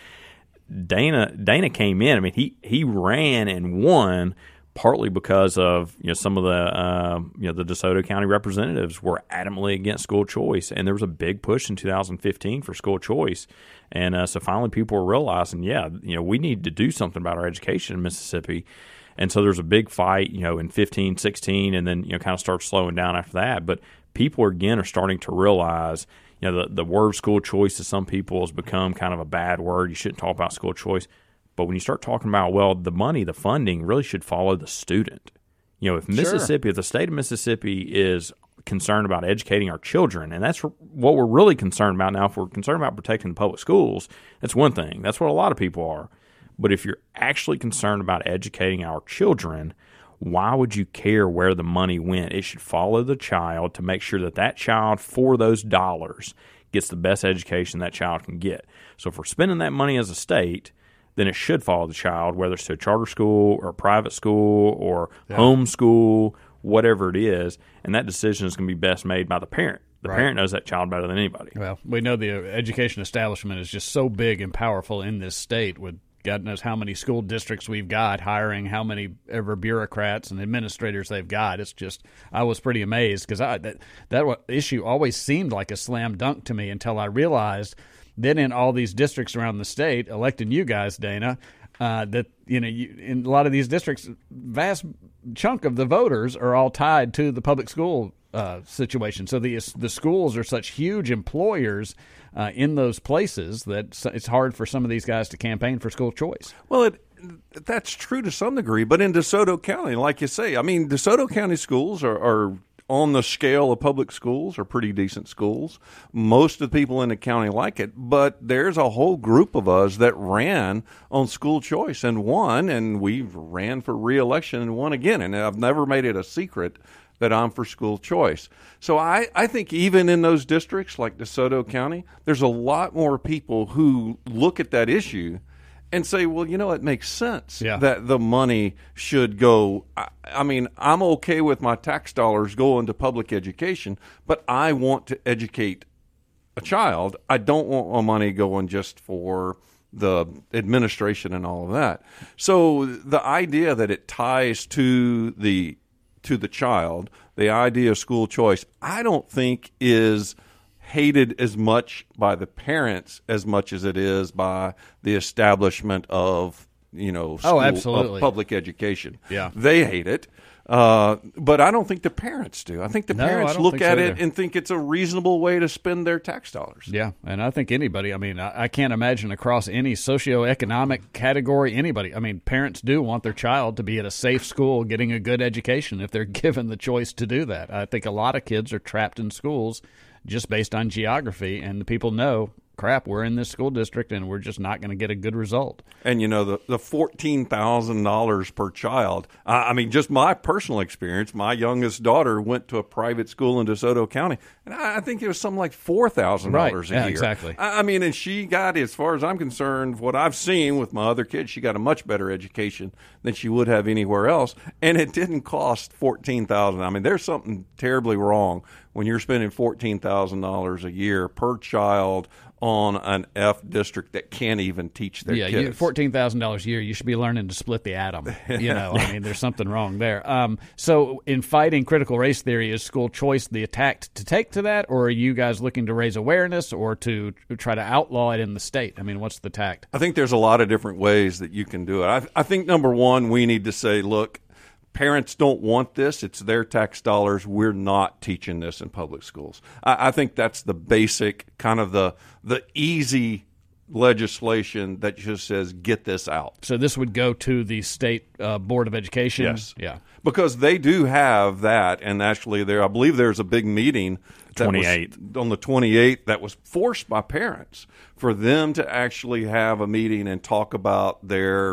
Dana Dana came in, I mean, he, he ran and won partly because of, you know, some of the, uh, you know, the DeSoto County representatives were adamantly against school choice. And there was a big push in two thousand fifteen for school choice. And uh, so finally people were realizing, yeah, you know, we need to do something about our education in Mississippi. And so there's a big fight, you know, in fifteen, sixteen, and then, you know, kind of starts slowing down after that. But people, again, are starting to realize, you know, the, the word school choice to some people has become kind of a bad word. You shouldn't talk about school choice. But when you start talking about, well, the money, the funding really should follow the student. You know, if Mississippi, sure. if the state of Mississippi is concerned about educating our children, and that's what we're really concerned about now. If we're concerned about protecting the public schools, that's one thing. That's what a lot of people are. But if you're actually concerned about educating our children, why would you care where the money went? It should follow the child to make sure that that child, for those dollars, gets the best education that child can get. So if we're spending that money as a state, then it should follow the child, whether it's to a charter school or a private school or yeah. home school, whatever it is, and that decision is going to be best made by the parent. The right. parent knows that child better than anybody. Well, we know the education establishment is just so big and powerful in this state with God knows how many school districts we've got, hiring how many ever bureaucrats and administrators they've got. It's just, I was pretty amazed because I that, that issue always seemed like a slam dunk to me until I realized then in all these districts around the state, electing you guys, Dana, uh, that, you know, you, in a lot of these districts, vast chunk of the voters are all tied to the public school uh, situation. So the the schools are such huge employers uh, in those places that it's hard for some of these guys to campaign for school choice. Well, it, that's true to some degree, but in DeSoto County, like you say, I mean, DeSoto County schools are, are on the scale of public schools, are pretty decent schools. Most of the people in the county like it, but there's a whole group of us that ran on school choice and won, and we ran for re-election and won again, and I've never made it a secret that I'm for school choice. So I, I think even in those districts like DeSoto County, there's a lot more people who look at that issue and say, well, you know, it makes sense yeah. that the money should go. I, I mean, I'm okay with my tax dollars going to public education, but I want to educate a child. I don't want my money going just for the administration and all of that. So the idea that it ties to the to the child, the idea of school choice, I don't think is hated as much by the parents as much as it is by the establishment of, you know, school, oh, absolutely. of public education. Yeah. They hate it. Uh, but I don't think the parents do. I think the no, parents look at so it and think it's a reasonable way to spend their tax dollars. Yeah, and I think anybody, I mean, I, I can't imagine across any socioeconomic category, anybody, I mean, parents do want their child to be at a safe school getting a good education if they're given the choice to do that. I think a lot of kids are trapped in schools just based on geography, and the people know, crap, we're in this school district and we're just not going to get a good result. And, you know, the, the fourteen thousand dollars per child, I, I mean, just my personal experience, my youngest daughter went to a private school in DeSoto County, and I, I think it was something like four thousand dollars right. a yeah, year. Exactly. I, I mean, and she got, as far as I'm concerned, what I've seen with my other kids, she got a much better education than she would have anywhere else, and it didn't cost fourteen thousand dollars. I mean, there's something terribly wrong when you're spending fourteen thousand dollars a year per child on an F district that can't even teach their yeah, kids. Yeah, fourteen thousand dollars a year, you should be learning to split the atom. You know, I mean, there's something wrong there. Um, so in fighting critical race theory, is school choice the attack to take to that, or are you guys looking to raise awareness or to try to outlaw it in the state? I mean, what's the tact? I think there's a lot of different ways that you can do it. I, I think, number one, we need to say, look, parents don't want this. It's their tax dollars. We're not teaching this in public schools. I, I think that's the basic, kind of the the easy legislation that just says, get this out. So this would go to the state uh, Board of Education? Yes. Yeah. Because they do have that, and actually there, I believe there's a big meeting that twenty-eighth was on the twenty-eighth that was forced by parents for them to actually have a meeting and talk about their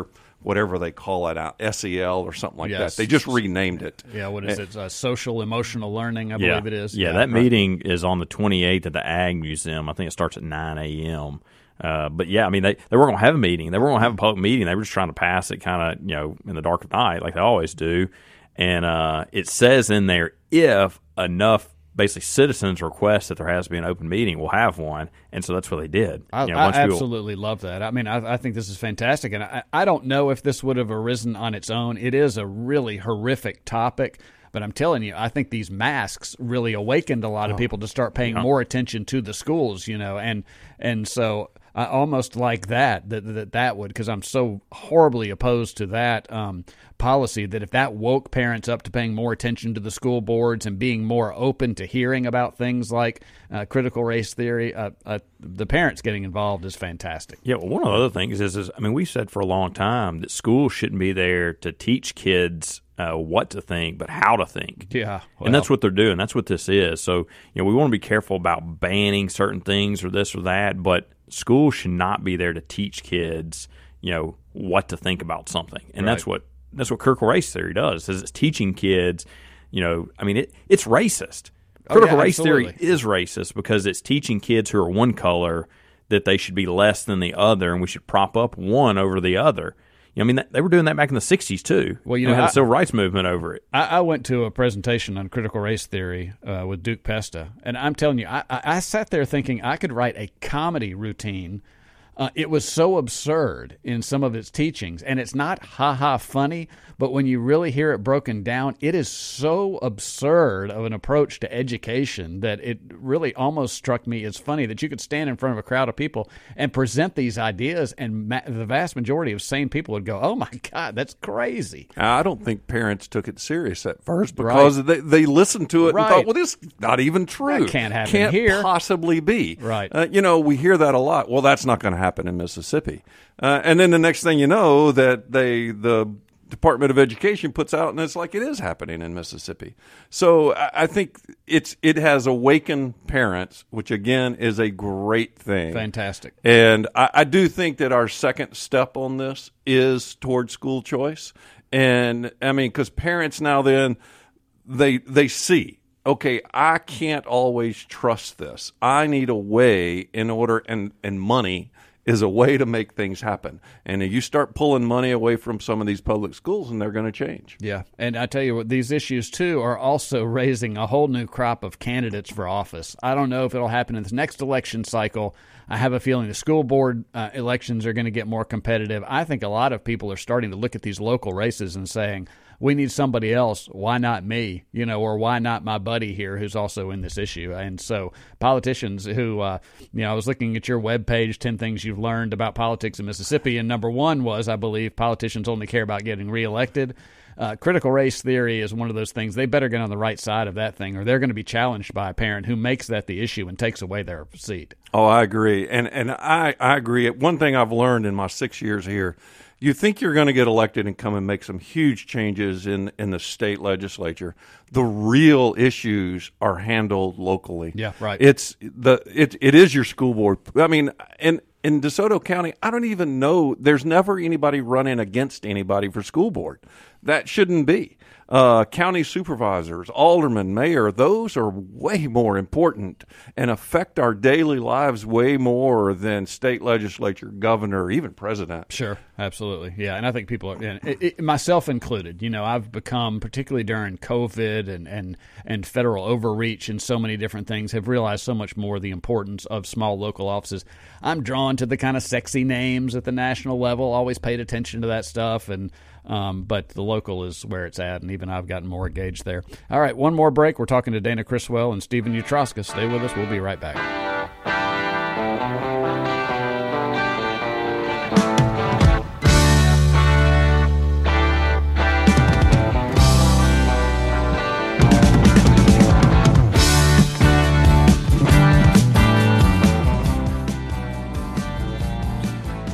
whatever they call it out, S E L or something like Yes. that. They just renamed it. Yeah, what is it? Uh, social emotional learning, I yeah. believe it is. Yeah, that right. meeting is on the twenty-eighth at the Ag Museum. I think it starts at nine a.m. Uh, but, yeah, I mean, they, they weren't going to have a meeting. They weren't going to have a public meeting. They were just trying to pass it kind of, you know, in the dark of night like they always do. And uh, it says in there, if enough basically citizens request that there has to be an open meeting, we'll have one. And so that's what they did. I, you know, I once absolutely people, love that. I mean, I, I think this is fantastic. And I, I don't know if this would have arisen on its own. It is a really horrific topic. But I'm telling you, I think these masks really awakened a lot of people to start paying yeah. more attention to the schools, you know. And and so I almost like that, that that, that would, because I'm so horribly opposed to that um, policy, that if that woke parents up to paying more attention to the school boards and being more open to hearing about things like uh, critical race theory, uh, uh, the parents getting involved is fantastic. Yeah, well, one of the other things is, is, I mean, we've said for a long time that schools shouldn't be there to teach kids Uh, what to think, but how to think. Yeah. Well. And that's what they're doing. That's what this is. So, you know, we want to be careful about banning certain things or this or that, but schools should not be there to teach kids, you know, what to think about something. And right. that's what that's what critical race theory does, is it's teaching kids, you know, I mean, it it's racist. Critical oh, yeah, race absolutely. theory is racist because it's teaching kids who are one color that they should be less than the other, and we should prop up one over the other. I mean, they were doing that back in the sixties, too. Well, you know, know, had I, a civil rights movement over it. I, I went to a presentation on critical race theory uh, with Duke Pesta, and I'm telling you, I, I, I sat there thinking I could write a comedy routine. Uh, it was so absurd in some of its teachings, and it's not ha-ha funny, but when you really hear it broken down, it is so absurd of an approach to education that it really almost struck me as funny that you could stand in front of a crowd of people and present these ideas, and ma- the vast majority of sane people would go, oh, my God, that's crazy. I don't think parents took it serious at first because right. they, they listened to it right. and thought, well, this is not even true. That can't happen can't here. possibly be. Right. Uh, you know, we hear that a lot. Well, that's not going to happen. happen in Mississippi. Uh, and then the next thing you know, that they the Department of Education puts out, and it's like it is happening in Mississippi. So I, I think it's it has awakened parents, which again is a great thing. Fantastic. And I, I do think that our second step on this is toward school choice. And I mean, because parents now then they they see, okay, I can't always trust this. I need a way in order, and, and money is a way to make things happen. And you start pulling money away from some of these public schools, and they're going to change. Yeah, and I tell you what, these issues, too, are also raising a whole new crop of candidates for office. I don't know if it'll happen in this next election cycle. I have a feeling the school board uh, elections are going to get more competitive. I think a lot of people are starting to look at these local races and saying, we need somebody else. Why not me? You know, or why not my buddy here who's also in this issue? And so politicians who, uh, you know, I was looking at your webpage, ten things you've learned about politics in Mississippi, and number one was, I believe, politicians only care about getting reelected. Uh, critical race theory is one of those things. They better get on the right side of that thing, or they're going to be challenged by a parent who makes that the issue and takes away their seat. Oh, I agree. And and I, I agree. One thing I've learned in my six years here, you think you're going to get elected and come and make some huge changes in, in the state legislature. The real issues are handled locally. Yeah, right. It's the it it is your school board. I mean, in in DeSoto County, I don't even know. There's never anybody running against anybody for school board. That shouldn't be. Uh, county supervisors, aldermen, mayor, those are way more important and affect our daily lives way more than state legislature, governor, even president. Sure, absolutely. Yeah, and I think people are, and it, it, myself included, you know, I've become, particularly during COVID and, and, and federal overreach and so many different things, have realized so much more the importance of small local offices. I'm drawn to the kind of sexy names at the national level, always paid attention to that stuff, and Um, but the local is where it's at, and even I've gotten more engaged there. All right, one more break. We're talking to Dana Criswell and Stephen Utroska. Stay with us. We'll be right back.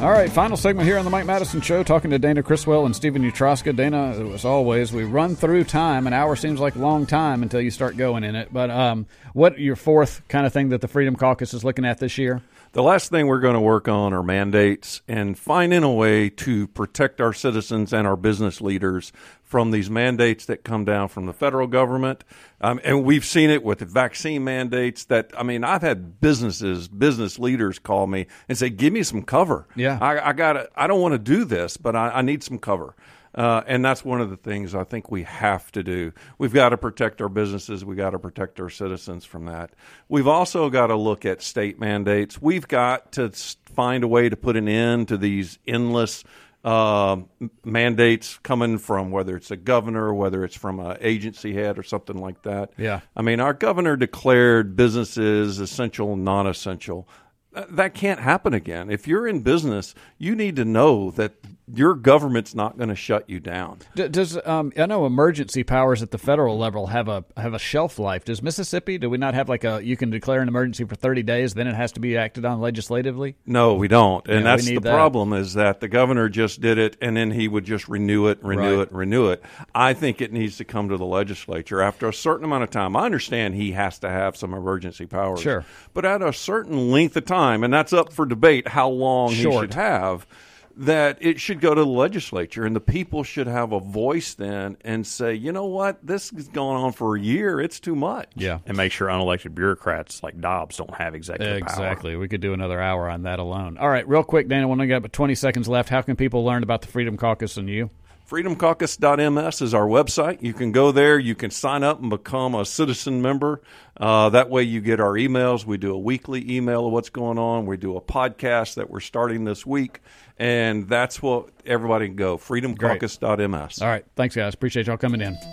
All right, final segment here on the Mike Madison Show, talking to Dana Criswell and Stephen Utroska. Dana, as always, we run through time. An hour seems like a long time until you start going in it. But um, what your fourth kind of thing that the Freedom Caucus is looking at this year? The last thing we're going to work on are mandates and finding a way to protect our citizens and our business leaders from these mandates that come down from the federal government. Um, and we've seen it with the vaccine mandates that, I mean, I've had businesses, business leaders call me and say, give me some cover. Yeah. I, I got I don't want to do this, but I, I need some cover. Uh, and that's one of the things I think we have to do. We've got to protect our businesses. We've got to protect our citizens from that. We've also got to look at state mandates. We've got to find a way to put an end to these endless uh, mandates coming from whether it's a governor, whether it's from an agency head or something like that. Yeah. I mean, our governor declared businesses essential, non-essential. That can't happen again. If you're in business, you need to know that your government's not going to shut you down. Does um, I know emergency powers at the federal level have a have a shelf life? Does Mississippi, do we not have like a, you can declare an emergency for thirty days, then it has to be acted on legislatively? No, we don't. And yeah, that's the that. problem is that the governor just did it and then he would just renew it, renew right. it, renew it. I think it needs to come to the legislature after a certain amount of time. I understand he has to have some emergency powers. Sure. But at a certain length of time, and that's up for debate how long Short. he should have, that it should go to the legislature and the people should have a voice then and say, you know what, this is going on for a year. It's too much. Yeah. And make sure unelected bureaucrats like Dobbs don't have executive exactly. power. Exactly. We could do another hour on that alone. All right, real quick, Dana, when we got about twenty seconds left, how can people learn about the Freedom Caucus and you? freedom caucus dot m s is our website. You can go there. You can sign up and become a citizen member. Uh, that way you get our emails. We do a weekly email of what's going on. We do a podcast that we're starting this week. And that's what everybody can go, freedom caucus dot m s. All right. Thanks, guys. Appreciate y'all coming in.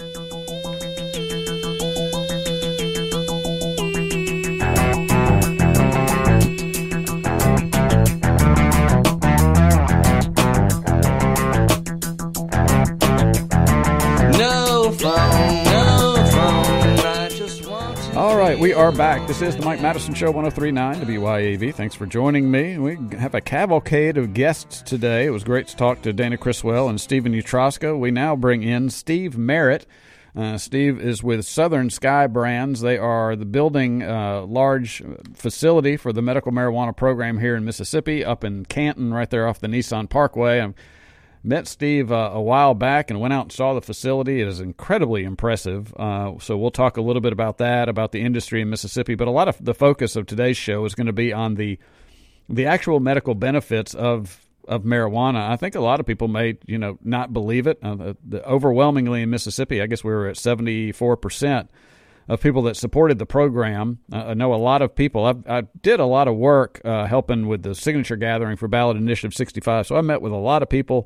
All right, we are back. This is the Mike Madison Show, one oh three point nine W Y A V. Thanks for joining me. We have a cavalcade of guests today. It was great to talk to Dana Criswell and Stephen Utroska. We now bring in Steve Merritt. Uh, Steve is with Southern Sky Brands. They are the building a uh, large facility for the medical marijuana program here in Mississippi, up in Canton, right there off the Nissan Parkway. I met Steve uh, a while back and went out and saw the facility. It is incredibly impressive. Uh, so we'll talk a little bit about that, about the industry in Mississippi. But a lot of the focus of today's show is going to be on the the actual medical benefits of of marijuana. I think a lot of people may, you know, not believe it. Uh, the, the overwhelmingly in Mississippi, I guess we were at seventy-four percent of people that supported the program. Uh, I know a lot of people. I've, I did a lot of work uh, helping with the signature gathering for Ballot Initiative sixty-five. So I met with a lot of people,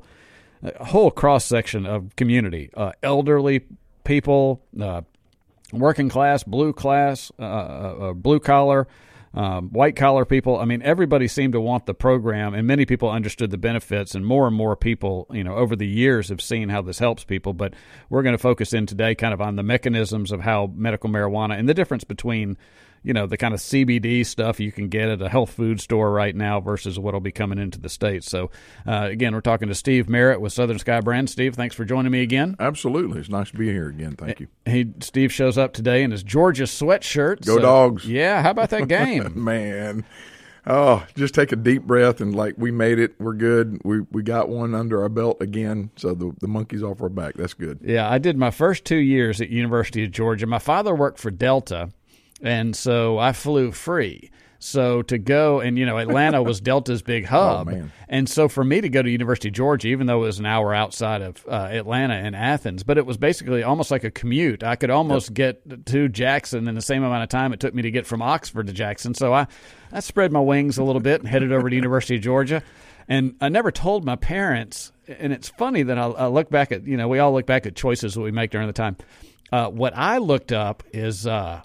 a whole cross-section of community, uh, elderly people, uh, working class, blue class, uh, uh, blue collar, um, white collar people. I mean, everybody seemed to want the program, and many people understood the benefits, and more and more people, you know, over the years have seen how this helps people. But we're going to focus in today kind of on the mechanisms of how medical marijuana and the difference between, you know, the kind of C B D stuff you can get at a health food store right now versus what will be coming into the States. So, uh, again, we're talking to Steve Merritt with Southern Sky Brands. Steve, thanks for joining me again. Absolutely. It's nice to be here again. Thank you. He, Steve shows up today in his Georgia sweatshirt. Go so, Dogs. Yeah, how about that game? Man. Oh, just take a deep breath and, like, we made it. We're good. We we got one under our belt again, so the, the monkey's off our back. That's good. Yeah, I did my first two years at University of Georgia. My father worked for Delta, and so I flew free. So to go, and, you know, Atlanta was Delta's big hub. Oh, man. And so for me to go to University of Georgia, even though it was an hour outside of uh, Atlanta and Athens, but it was basically almost like a commute. I could almost yep. get to Jackson in the same amount of time it took me to get from Oxford to Jackson. So I, I spread my wings a little bit and headed over to University of Georgia. And I never told my parents, and it's funny that I, I look back at, you know, we all look back at choices that we make during the time. Uh, what I looked up is uh,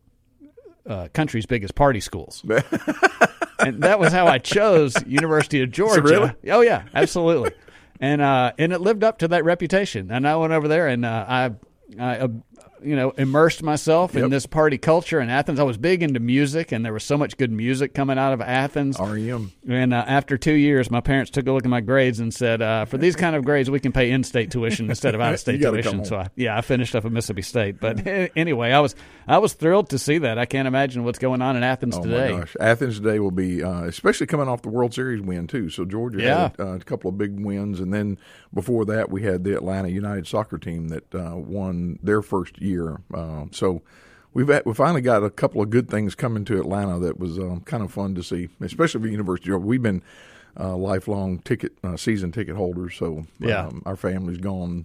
uh, country's biggest party schools. And that was how I chose University of Georgia. Really? Oh, yeah, absolutely. And uh, and it lived up to that reputation. And I went over there, and uh, I, I uh, you know, immersed myself Yep. in this party culture in Athens. I was big into music, and there was so much good music coming out of Athens. R E M. And uh, after two years, my parents took a look at my grades and said, uh, for these kind of grades, we can pay in-state tuition instead of out-of-state You gotta tuition. come So, home. I, yeah, I finished up at Mississippi State. But anyway, I was I was thrilled to see that. I can't imagine what's going on in Athens Oh today. my gosh, Athens today will be, uh, especially coming off the World Series win too. So Georgia Yeah. had uh, a couple of big wins, and then before that, we had the Atlanta United soccer team that uh, won their first year. Uh, so we've had, we finally got a couple of good things coming to Atlanta that was um, kind of fun to see, especially for University. We've been uh, lifelong ticket uh, season ticket holders, so Yeah. um, our family's gone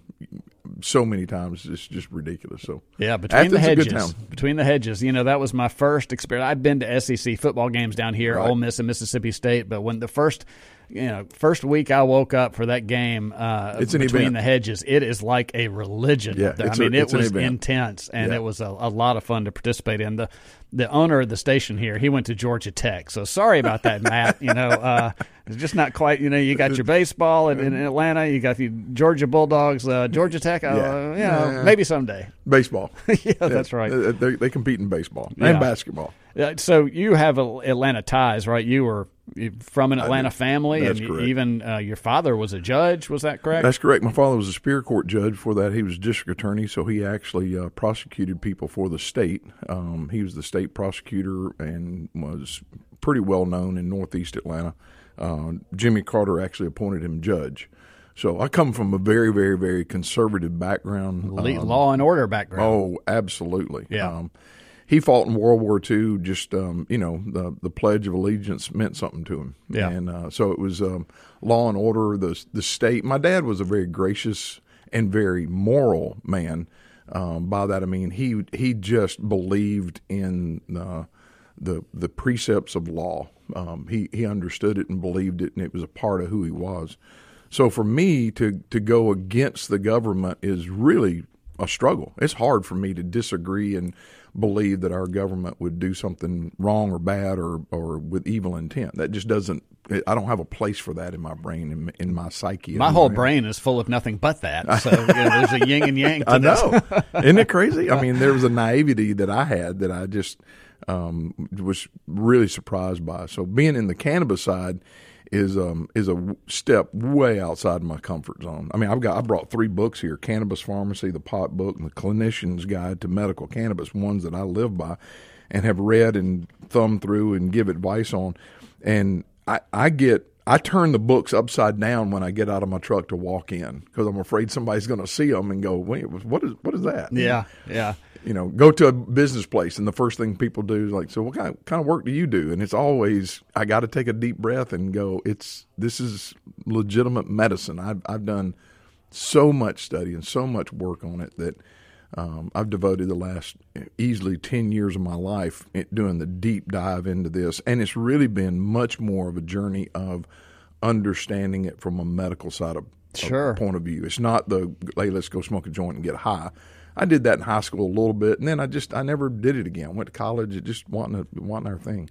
so many times. It's just ridiculous. So Yeah, between the Athens is a good hedges. town. Between the hedges. You know, that was my first experience. I've been to S E C football games down here, Right. Ole Miss and Mississippi State, but when the first, you know, first week I woke up for that game uh, It's an between event. the hedges, it is like a religion. Yeah, up there. I it's a- mean, it it's an was event. intense, and Yeah. it was a, a lot of fun to participate in. The the owner of the station here, he went to Georgia Tech, so sorry about that, Matt. You know, uh, it's just not quite. You know, you got your baseball in, in Atlanta, you got the Georgia Bulldogs, uh, Georgia Tech. Uh, Yeah. you know, Yeah. maybe someday. Baseball. Yeah, that's right. Uh, They, they compete in baseball Yeah. and basketball. Uh, so you have uh, Atlanta ties, right? You were you- from an Atlanta do. family, That's and correct. even uh, your father was a judge. Was that correct? That's correct. My father was a Superior Court judge. Before that, he was district attorney, so he actually uh, prosecuted people for the state. Um, he was the state prosecutor and was pretty well known in Northeast Atlanta. Uh, Jimmy Carter actually appointed him judge. So I come from a very, very, very conservative background. Le- Um, law and order background. Oh, absolutely. Yeah. Um, he fought in World War Two. Just um, you know, the the Pledge of Allegiance meant something to him. Yeah. And uh, so it was um, law and order. The the state. My dad was a very gracious and very moral man. Um, by that I mean he he just believed in uh, the the precepts of law. Um, he he understood it and believed it, and it was a part of who he was. So for me to to go against the government is really a struggle. It's hard for me to disagree and believe that our government would do something wrong or bad or, or with evil intent. That just doesn't. I don't have a place for that in my brain, in, in my psyche. My whole brain is full of nothing but that. So you know, there's a yin and yang to I this. know. Isn't it crazy? I mean, there was a naivety that I had that I just um, was really surprised by. So being in the cannabis side is um, is a step way outside my comfort zone. I mean, I've got I brought three books here: Cannabis Pharmacy, the Pot Book, and the Clinician's Guide to Medical Cannabis. Ones that I live by, and have read and thumbed through and give advice on. And I, I get I turn the books upside down when I get out of my truck to walk in because I'm afraid somebody's going to see them and go, "Wait, what is what is that?" Yeah, yeah. You know, go to a business place, and the first thing people do is like, "So, what kind of, kind of work do you do?" And it's always, I got to take a deep breath and go, "It's this is legitimate medicine." I've I've done so much study and so much work on it that um, I've devoted the last easily ten years of my life doing the deep dive into this, and it's really been much more of a journey of understanding it from a medical side of, Sure. of point of view. It's not the hey, let's go smoke a joint and get high. I did that in high school a little bit, and then I just I never did it again. I went to college, it just wasn't a, wasn't our thing.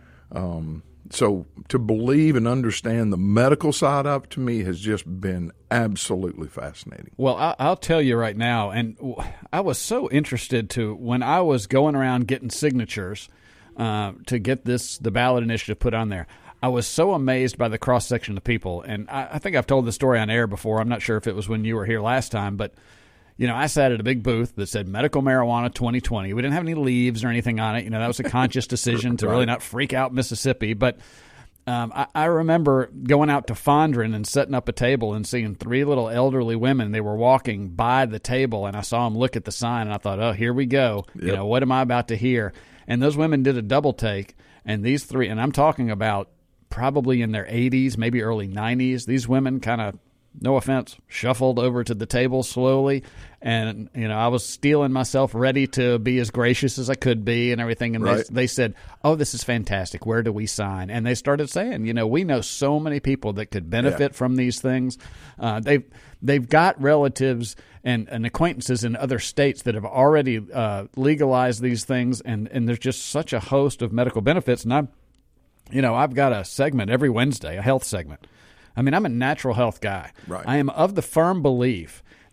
Um, so to believe and understand the medical side of it to me has just been absolutely fascinating. Well, I, I'll tell you right now, and w- I was so interested to when I was going around getting signatures uh, to get this the ballot initiative put on there. I was so amazed by the cross section of people, and I, I think I've told the story on air before. I'm not sure if it was when you were here last time, but you know, I sat at a big booth that said medical marijuana twenty twenty. We didn't have any leaves or anything on it. You know, that was a conscious decision to really not freak out Mississippi. But um, I, I remember going out to Fondren and setting up a table and seeing three little elderly women. They were walking by the table, and I saw them look at the sign, and I thought, oh, here we go. Yep. You know, what am I about to hear? And those women did a double take, and these three, and I'm talking about probably in their eighties, maybe early nineties, these women kind of, no offense, shuffled over to the table slowly. And, you know, I was steeling myself ready to be as gracious as I could be and everything. And Right. they, they said, oh, this is fantastic. Where do we sign? And they started saying, you know, we know so many people that could benefit Yeah. from these things. Uh, they've, they've got relatives and, and acquaintances in other states that have already uh, legalized these things. And, and there's just such a host of medical benefits. And I'm, you know, I've got a segment every Wednesday, a health segment. I mean, I'm a natural health guy. Right. I am of the firm belief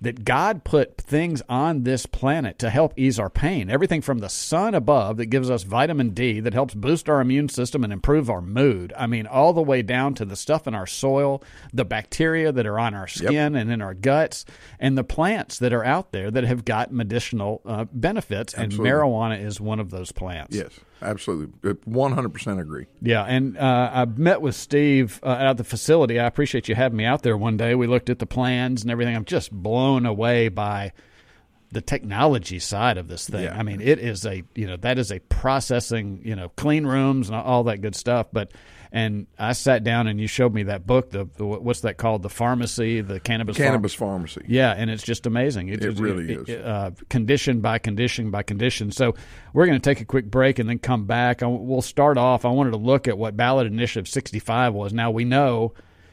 that God put things on this planet to help ease our pain. Everything from the sun above that gives us vitamin D that helps boost our immune system and improve our mood. I mean, all the way down to the stuff in our soil, the bacteria that are on our skin yep. and in our guts, and the plants that are out there that have got medicinal uh, benefits. Absolutely. And marijuana is one of those plants. Yes, absolutely. one hundred percent agree. Yeah, and uh, I met with Steve uh, at the facility. I appreciate you having me out there one day. We looked at the plans and everything. I'm just blown away by the technology side of this thing. Yeah. I mean, it is a, you know, that is a processing, you know, clean rooms and all that good stuff. But, and I sat down and you showed me that book, the, the what's that called? The Pharmacy, the Cannabis Cannabis Pharm- Pharmacy. Yeah, and it's just amazing. It, it really it, is. Uh, condition by condition by condition. So we're going to take a quick break and then come back. I, we'll start off. I wanted to look at what Ballot Initiative sixty-five was. Now, we know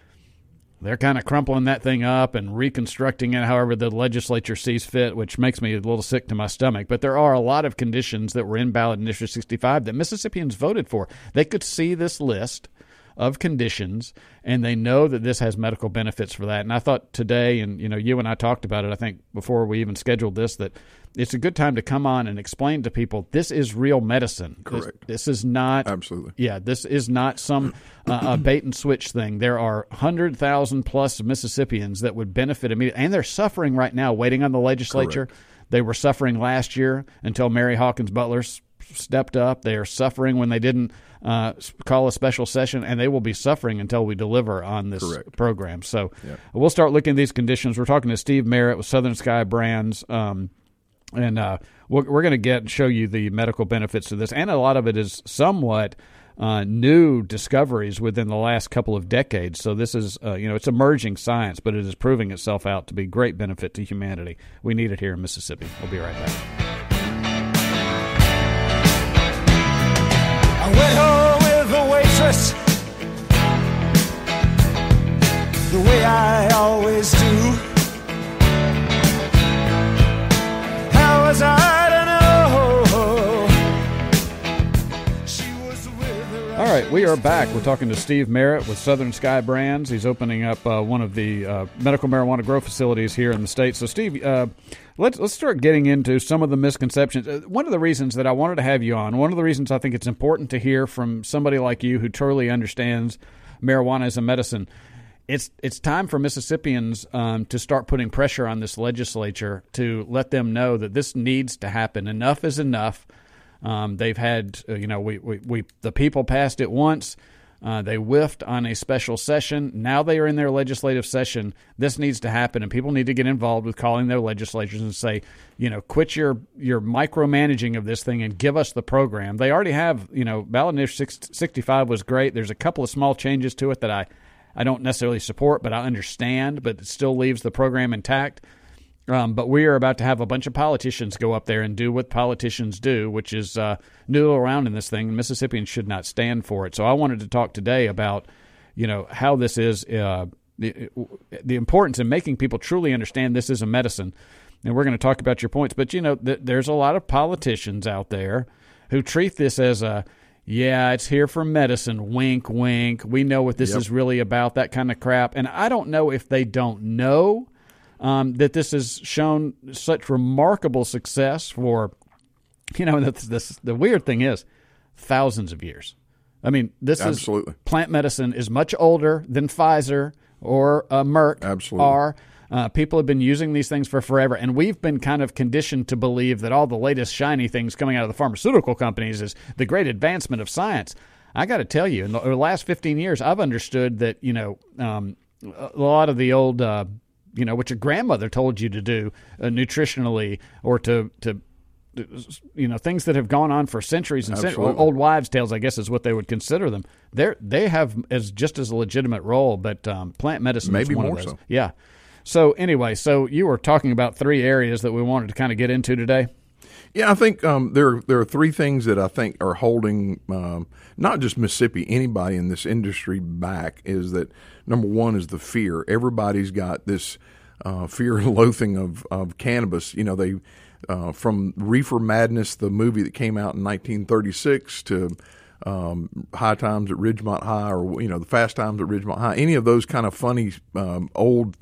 they're kind of crumpling that thing up and reconstructing it however the legislature sees fit, which makes me a little sick to my stomach. But there are a lot of conditions that were in Ballot Initiative sixty-five that Mississippians voted for. They could see this list of conditions, and they know that this has medical benefits for that. And I thought today, and you know, you and I talked about it, I think, before we even scheduled this, that it's a good time to come on and explain to people this is real medicine. Correct. This, this is not absolutely. Yeah, this is not some uh, a bait and switch thing. There are one hundred thousand plus Mississippians that would benefit immediately, and they're suffering right now, waiting on the legislature. Correct. They were suffering last year until Mary Hawkins Butler s- stepped up. They are suffering when they didn't uh, call a special session, and they will be suffering until we deliver on this Correct. program. So yep. we'll start looking at these conditions. We're talking to Steve Merritt with Southern Sky Brands. Um, And uh, we're, we're going to get and show you the medical benefits of this. And a lot of it is somewhat uh, new discoveries within the last couple of decades. So this is, uh, you know, it's emerging science, but it is proving itself out to be great benefit to humanity. We need it here in Mississippi. We'll be right back. I went home with a waitress the way I always do. All right, we are back. We're talking to Steve Merritt with Southern Sky Brands. He's opening up uh, one of the uh, medical marijuana grow facilities here in the state. So, Steve, uh, let's let's start getting into some of the misconceptions. Uh, one of the reasons that I wanted to have you on, one of the reasons I think it's important to hear from somebody like you who truly understands marijuana as a medicine, it's it's time for Mississippians um, to start putting pressure on this legislature to let them know that this needs to happen. Enough is enough. Um, they've had, uh, you know, we, we, we the people passed it once. Uh, they whiffed on a special session. Now they are in their legislative session. This needs to happen, and people need to get involved with calling their legislatures and say, you know, quit your, your micromanaging of this thing and give us the program. They already have, you know, Ballot Initiative sixty-five was great. There's a couple of small changes to it that I, I don't necessarily support, but I understand, but it still leaves the program intact. Um, but we are about to have a bunch of politicians go up there and do what politicians do, which is uh, noodle around in this thing. Mississippians should not stand for it. So I wanted to talk today about, you know, how this is, uh, the, the importance in making people truly understand this is a medicine. And we're going to talk about your points. But, you know, th- there's a lot of politicians out there who treat this as a, yeah, it's here for medicine, wink, wink. We know what this Yep. is really about, that kind of crap. And I don't know if they don't know Um, that this has shown such remarkable success for, you know, this, this, the weird thing is thousands of years. I mean, this Absolutely. is plant medicine is much older than Pfizer or uh, Merck Absolutely. are. Uh, people have been using these things for forever, and we've been kind of conditioned to believe that all the latest shiny things coming out of the pharmaceutical companies is the great advancement of science. I got to tell you, in the, the last fifteen years, I've understood that, you know, um, a lot of the old uh, you know, what your grandmother told you to do uh, nutritionally or to, to, you know, things that have gone on for centuries and centuries. Old wives' tales, I guess, is what they would consider them. They they have as just as a legitimate role, but um, plant medicine Maybe is one more of those. so. Yeah. So anyway, so you were talking about three areas that we wanted to kind of get into today. Yeah, I think um, there there are three things that I think are holding um, not just Mississippi, anybody in this industry back. Is that number one is the fear. Everybody's got this uh, fear and loathing of, of cannabis. You know, they uh, from Reefer Madness, the movie that came out in nineteen thirty-six, to um, High Times at Ridgemont High, or you know, the Fast Times at Ridgemont High. Any of those kind of funny um, old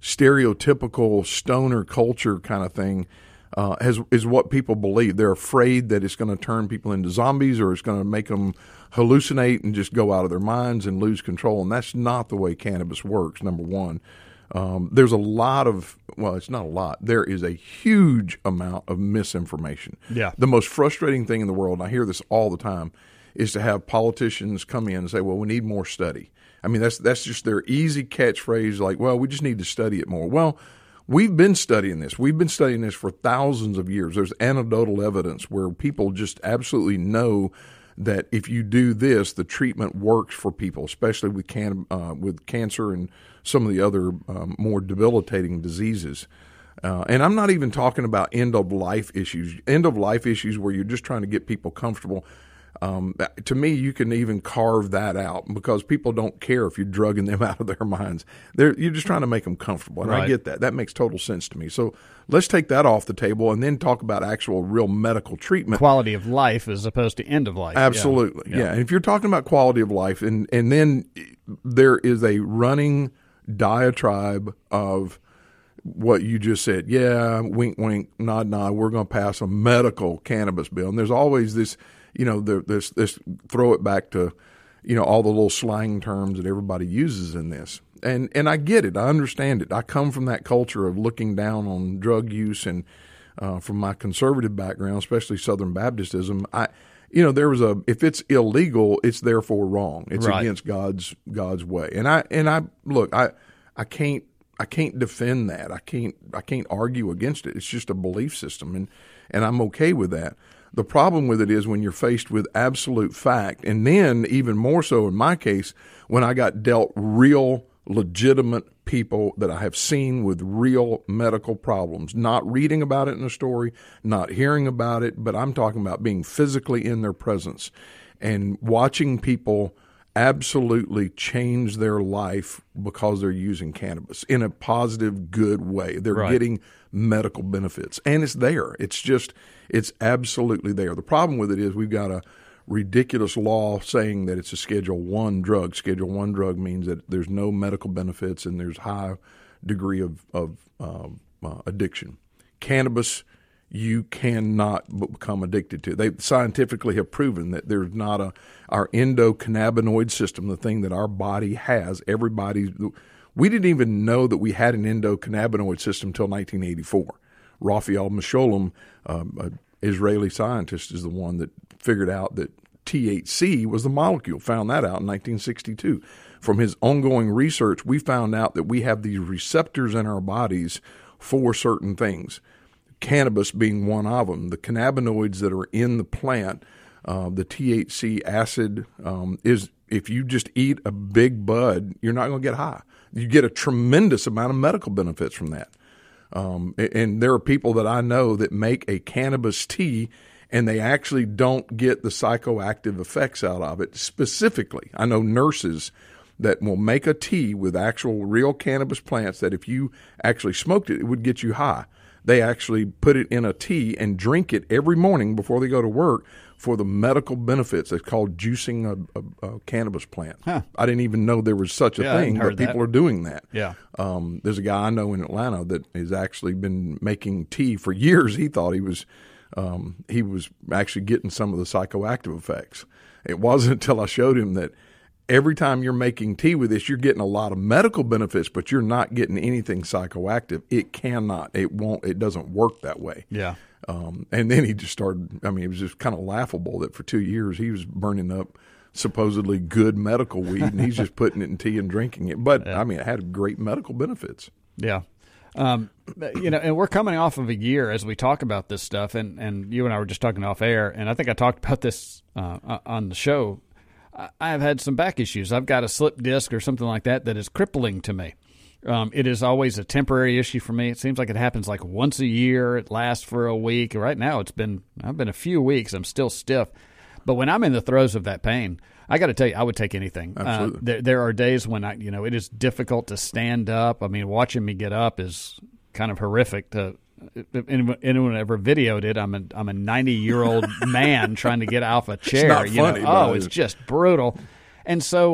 stereotypical stoner culture kind of thing uh, has is what people believe. They're afraid that it's going to turn people into zombies or it's going to make them hallucinate and just go out of their minds and lose control. And that's not the way cannabis works, number one. Um, there's a lot of, well, it's not a lot. There is a huge amount of misinformation. Yeah. The most frustrating thing in the world, and I hear this all the time, is to have politicians come in and say, well, we need more study. I mean, that's that's just their easy catchphrase, like, well, we just need to study it more. Well, we've been studying this. We've been studying this for thousands of years. There's anecdotal evidence where people just absolutely know that if you do this, the treatment works for people, especially with can uh, with cancer and some of the other um, more debilitating diseases. Uh, and I'm not even talking about end-of-life issues. End-of-life issues where you're just trying to get people comfortable. Um, to me, you can even carve that out because people don't care if you're drugging them out of their minds. They're, you're just trying to make them comfortable, and right. I get that. That makes total sense to me. So let's take that off the table and then talk about actual real medical treatment. Quality of life as opposed to end of life. Absolutely, yeah. yeah. And if you're talking about quality of life, and, and then there is a running diatribe of what you just said. Yeah, wink, wink, nod, nod. We're going to pass a medical cannabis bill, and there's always this, you know, this this throw it back to, you know, all the little slang terms that everybody uses in this, and and I get it, I understand it. I come from that culture of looking down on drug use, and uh, from my conservative background, especially Southern Baptistism, I. You know, there was a, if it's illegal, it's therefore wrong. It's right. against God's God's way. And I and I look, I I can't I can't defend that. I can't I can't argue against it. It's just a belief system, and and I'm okay with that. The problem with it is when you're faced with absolute fact, and then even more so in my case, when I got dealt real legitimate people that I have seen with real medical problems, not reading about it in a story, not hearing about it, but I'm talking about being physically in their presence and watching people absolutely change their life because they're using cannabis in a positive, good way. They're right. getting medical benefits, and it's there. It's just, it's absolutely there. The problem with it is we've got a ridiculous law saying that it's a Schedule One drug. Schedule One drug means that there's no medical benefits and there's high degree of, of uh, uh, addiction. Cannabis, you cannot become addicted to. They scientifically have proven that there's not a our endocannabinoid system, the thing that our body has. Everybody, we didn't even know that we had an endocannabinoid system until nineteen eighty-four. Raphael Mechoulam, um, an Israeli scientist, is the one that figured out that T H C was the molecule, found that out in nineteen sixty-two. From his ongoing research, we found out that we have these receptors in our bodies for certain things, cannabis being one of them. The cannabinoids that are in the plant, uh, the T H C acid, um, is if you just eat a big bud, you're not going to get high. You get a tremendous amount of medical benefits from that. Um, and there are people that I know that make a cannabis tea and they actually don't get the psychoactive effects out of it. Specifically, I know nurses that will make a tea with actual real cannabis plants that if you actually smoked it, it would get you high. They actually put it in a tea and drink it every morning before they go to work for the medical benefits. It's called juicing a, a, a cannabis plant. Huh. I didn't even know there was such a yeah, thing, but people that. are doing that. Yeah. Um, there's a guy I know in Atlanta that has actually been making tea for years. He thought he was um, he was actually getting some of the psychoactive effects. It wasn't until I showed him that every time you're making tea with this, you're getting a lot of medical benefits, but you're not getting anything psychoactive. It cannot. It won't. It doesn't work that way. Yeah. Um, and then he just started, I mean, it was just kind of laughable that for two years he was burning up supposedly good medical weed, and he's just putting it in tea and drinking it. But, yeah. I mean, it had great medical benefits. Yeah. Um, you know, and we're coming off of a year as we talk about this stuff, and, and you and I were just talking off air, and I think I talked about this uh, on the show. I have had some back issues. I've got a slip disc or something like that that is crippling to me. Um, it is always a temporary issue for me. It seems like it happens like once a year. It lasts for a week. Right now, it's been I've been a few weeks. I'm still stiff. But when I'm in the throes of that pain, I got to tell you, I would take anything. Absolutely. Uh, there, there are days when I, you know, it is difficult to stand up. I mean, watching me get up is kind of horrific. To if anyone, anyone ever videoed it, I'm a I'm a ninety year old man trying to get off a chair. It's not you funny. know? Oh, but it's just brutal. And so,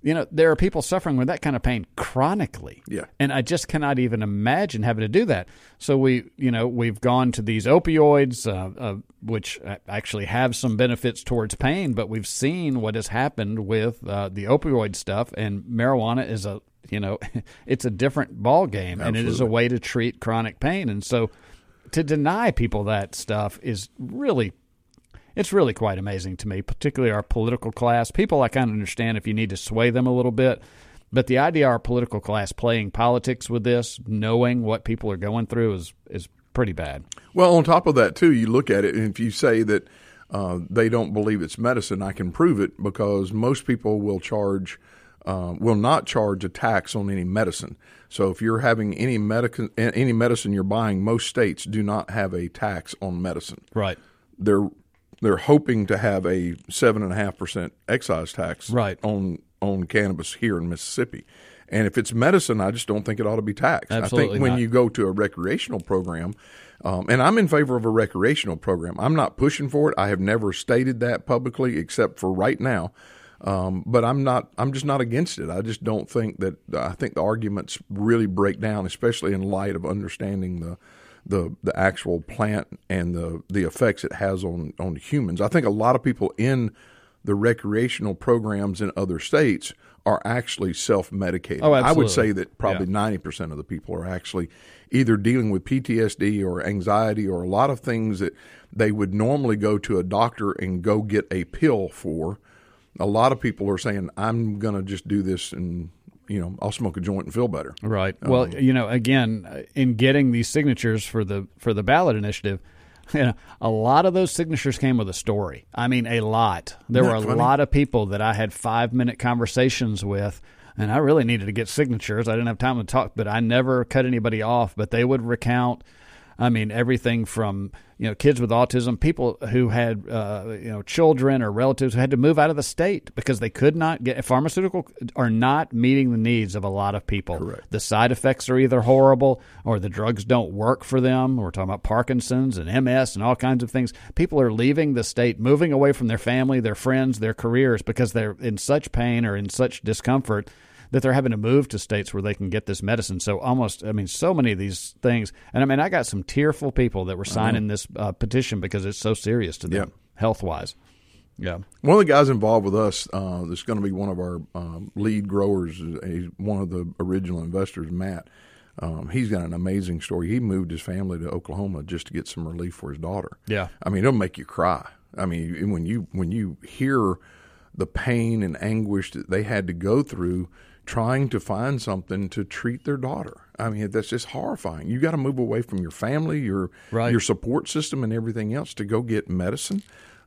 you know, there are people suffering with that kind of pain chronically. Yeah. And I just cannot even imagine having to do that. So we, you know, we've gone to these opioids, uh, uh, which actually have some benefits towards pain, but we've seen what has happened with uh, the opioid stuff, and marijuana is a, you know, it's a different ball game, and it is a way to treat chronic pain. And so to deny people that stuff is really, it's really quite amazing to me, particularly our political class. People, I kind of understand if you need to sway them a little bit, but the idea of our political class playing politics with this, knowing what people are going through, is is pretty bad. Well, on top of that, too, you look at it, and if you say that uh, they don't believe it's medicine, I can prove it, because most people will charge, uh, will not charge a tax on any medicine. So if you're having any medic- any medicine you're buying, most states do not have a tax on medicine. Right. They're they're hoping to have a seven and a half percent excise tax right. on on cannabis here in Mississippi. And if it's medicine, I just don't think it ought to be taxed. Absolutely I think when not. you go to a recreational program, um, and I'm in favor of a recreational program. I'm not pushing for it. I have never stated that publicly, except for right now. Um, but I'm not. I'm just not against it. I just don't think that. I think the arguments really break down, especially in light of understanding the the the actual plant and the the effects it has on on humans. I think a lot of people in the recreational programs in other states are actually self-medicating. Oh, I would absolutely. say that probably Yeah. ninety percent of the people are actually either dealing with P T S D or anxiety or a lot of things that they would normally go to a doctor and go get a pill for. A lot of people are saying, I'm going to just do this and, you know, I'll smoke a joint and feel better. Right. Um, Well, you know, again, in getting these signatures for the for the ballot initiative, you know, a lot of those signatures came with a story. I mean, a lot. There Isn't were a that funny? lot of people that I had five-minute conversations with, and I really needed to get signatures. I didn't have time to talk, but I never cut anybody off. But they would recount, I mean, everything from, you know, kids with autism, people who had, uh, you know, children or relatives who had to move out of the state because they could not get, pharmaceutical are not meeting the needs of a lot of people. Correct. The side effects are either horrible or the drugs don't work for them. We're talking about Parkinson's and M S and all kinds of things. People are leaving the state, moving away from their family, their friends, their careers because they're in such pain or in such discomfort that they're having to move to states where they can get this medicine. So almost, I mean, so many of these things. And I mean, I got some tearful people that were signing this uh, petition because it's so serious to them, Yeah. health-wise. Yeah. One of the guys involved with us uh, that's going to be one of our um, lead growers, is one of the original investors, Matt. Um, he's got an amazing story. He moved his family to Oklahoma just to get some relief for his daughter. Yeah. I mean, it'll make you cry. I mean, when you when you hear the pain and anguish that they had to go through trying to find something to treat their daughter. I mean, that's just horrifying. You got to move away from your family, your Right. your support system, and everything else to go get medicine.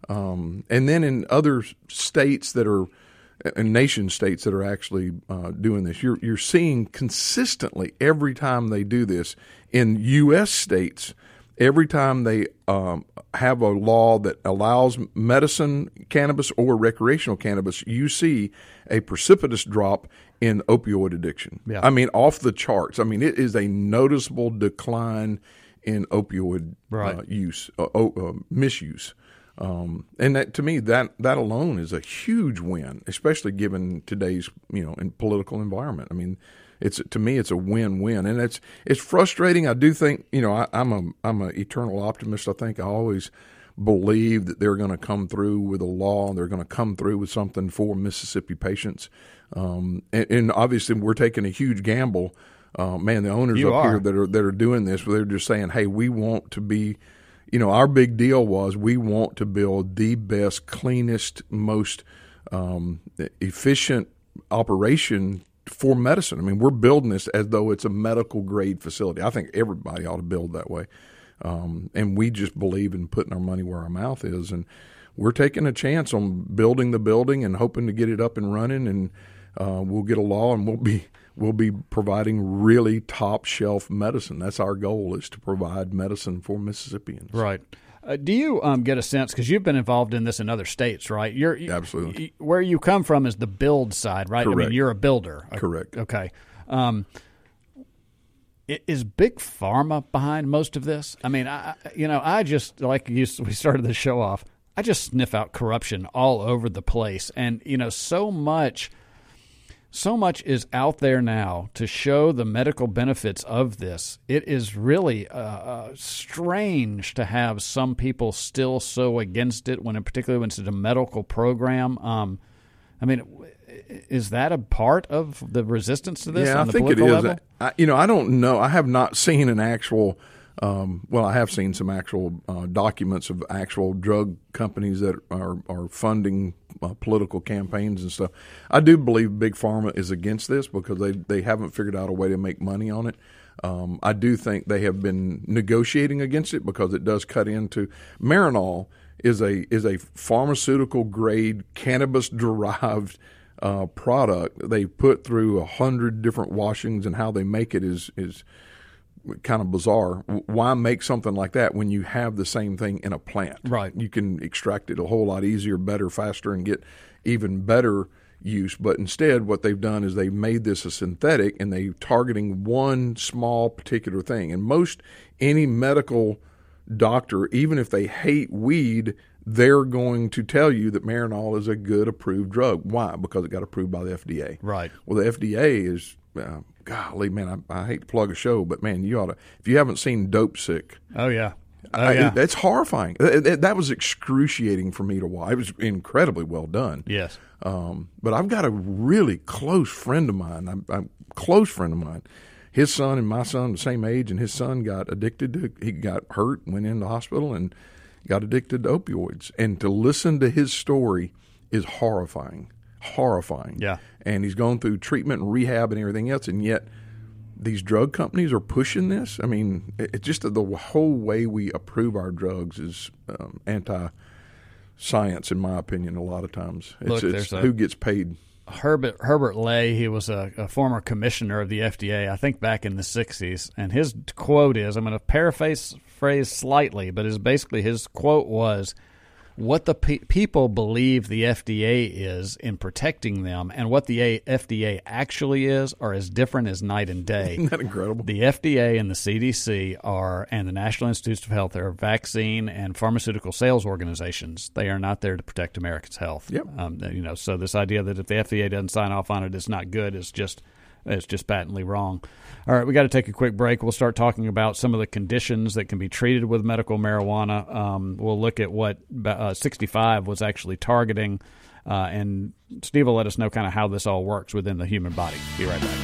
Um, and then in other states that are, in nation states that are actually uh, doing this, you're you're seeing consistently every time they do this in U S states. Every time they um, have a law that allows medicine cannabis or recreational cannabis, you see a precipitous drop in opioid addiction. Yeah. I mean, off the charts. I mean, it is a noticeable decline in opioid Right. uh, use, uh, o- uh, misuse. Um, and that, to me, that that alone is a huge win, especially given today's, you know, in political environment. I mean, it's to me, it's a win-win, and it's it's frustrating. I do think, you know, I, I'm a I'm an eternal optimist. I think I always believe that they're going to come through with a law, and they're going to come through with something for Mississippi patients. Um, and, and obviously, we're taking a huge gamble. Uh, man, the owners You up are. here that are that are doing this, they're just saying, "Hey, we want to be." You know, our big deal was we want to build the best, cleanest, most um, efficient operation for medicine. I mean, we're building this as though it's a medical grade facility. I think everybody ought to build that way. Um, and we just believe in putting our money where our mouth is. And we're taking a chance on building the building and hoping to get it up and running. And uh, we'll get a law and we'll be we'll be providing really top shelf medicine. That's our goal, is to provide medicine for Mississippians. Right. Uh, do you um, get a sense, because you've been involved in this in other states, right? You're you, Absolutely. y- where you come from is the build side, right? I Correct. mean, you're a builder. Correct. Okay. Um, i- is Big Pharma behind most of this? I mean, I, I- you know, I just, like you, we started the show off, I just sniff out corruption all over the place. And, you know, so much so much is out there now to show the medical benefits of this. It is really uh, uh, strange to have some people still so against it, when, in particular, when it's a medical program. Um, I mean, is that a part of the resistance to this? Yeah, on I the think it political is. level? I, you know, I don't know. I have not seen an actual. Um, well, I have seen some actual uh, documents of actual drug companies that are are funding uh, political campaigns and stuff. I do believe Big Pharma is against this because they they haven't figured out a way to make money on it. Um, I do think they have been negotiating against it because it does cut into Marinol is a is a pharmaceutical grade cannabis derived uh, product. They put through a hundred different washings, and how they make it is is. kind of bizarre. Why make something like that when you have the same thing in a plant? Right. You can extract it a whole lot easier, better, faster, and get even better use. But instead, what they've done is they've made this a synthetic, and they're targeting one small particular thing. And most any medical doctor, even if they hate weed, they're going to tell you that Marinol is a good approved drug. Why? Because it got approved by the F D A. Right. Well, the F D A is, uh, golly, man, I, I hate to plug a show, but man, you ought to, if you haven't seen Dope Sick. Oh, yeah. Oh, I, yeah. it, it's horrifying. It, it, that was excruciating for me to watch. It was incredibly well done. Yes. Um, but I've got a really close friend of mine, I'm, I'm a close friend of mine. His son and my son, the same age, and his son got addicted to, he got hurt, went in the hospital, and got addicted to opioids. And to listen to his story is horrifying, horrifying. Yeah. And he's gone through treatment and rehab and everything else, and yet these drug companies are pushing this. I mean, it's just the whole way we approve our drugs is um, anti-science, in my opinion, a lot of times. It's, Look, it's a, who gets paid. Herbert Herbert Lay, he was a, a former commissioner of the F D A, I think back in the sixties, and his quote is, I'm going to paraphrase phrase slightly, but is basically his quote was, what the pe- people believe the F D A is in protecting them and what the a- F D A actually is are as different as night and day. Isn't that incredible? The F D A and the C D C are, and the National Institutes of Health are vaccine and pharmaceutical sales organizations. They are not there to protect Americans' health. Yep. Um, you know, so this idea that if the F D A doesn't sign off on it, it's not good is just It's just patently wrong. All right, we got to take a quick break. We'll start talking about some of the conditions that can be treated with medical marijuana. Um, we'll look at what uh, sixty-five was actually targeting, uh, and Steve will let us know kind of how this all works within the human body. Be right back.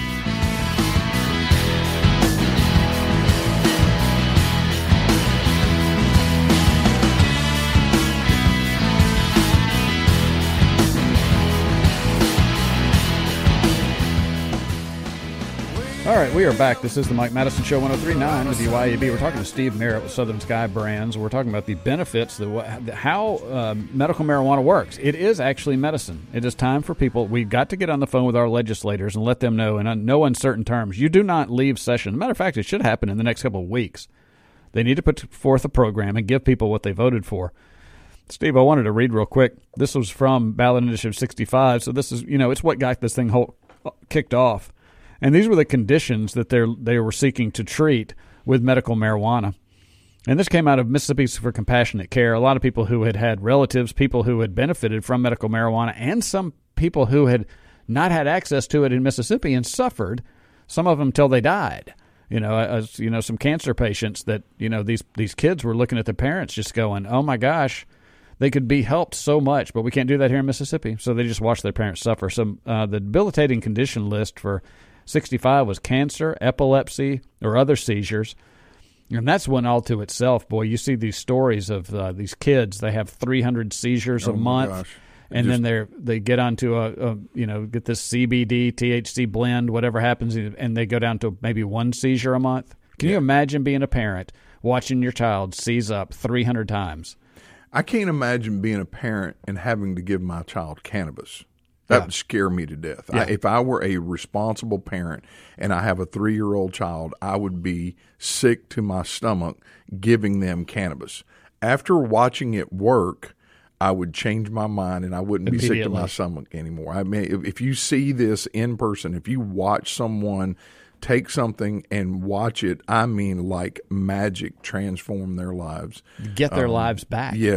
All right, we are back. This is the Mike Madison Show, one oh three point nine W Y A B. We're talking to Steve Merritt with Southern Sky Brands. We're talking about the benefits, the, how uh, medical marijuana works. It is actually medicine. It is time for people. We've got to get on the phone with our legislators and let them know in no uncertain terms. You do not leave session. As a matter of fact, it should happen in the next couple of weeks. They need to put forth a program and give people what they voted for. Steve, I wanted to read real quick. This was from Ballot Initiative sixty-five. So this is, you know, it's what got this thing whole, kicked off. And these were the conditions that they they were seeking to treat with medical marijuana. And this came out of Mississippi for Compassionate Care. A lot of people who had had relatives, people who had benefited from medical marijuana, and some people who had not had access to it in Mississippi and suffered, some of them till they died. You know, as you know, some cancer patients that, you know, these these kids were looking at their parents just going, oh my gosh, they could be helped so much, but we can't do that here in Mississippi. So they just watch their parents suffer. So uh, the debilitating condition list for sixty-five was cancer, epilepsy, or other seizures. And that's one all to itself. Boy, you see these stories of uh, these kids. They have three hundred seizures oh a month. Gosh. And just, then they they get onto a, a, you know, get this C B D, T H C blend, whatever happens, and they go down to maybe one seizure a month. Can yeah. you imagine being a parent watching your child seize up three hundred times? I can't imagine being a parent and having to give my child cannabis. That yeah. would scare me to death. Yeah. I, if I were a responsible parent and I have a three-year-old child, I would be sick to my stomach giving them cannabis. After watching it work, I would change my mind and I wouldn't be sick to my stomach anymore. I mean, if, if you see this in person, if you watch someone take something and watch it, I mean like magic transform their lives. Get their um, lives back. Yes.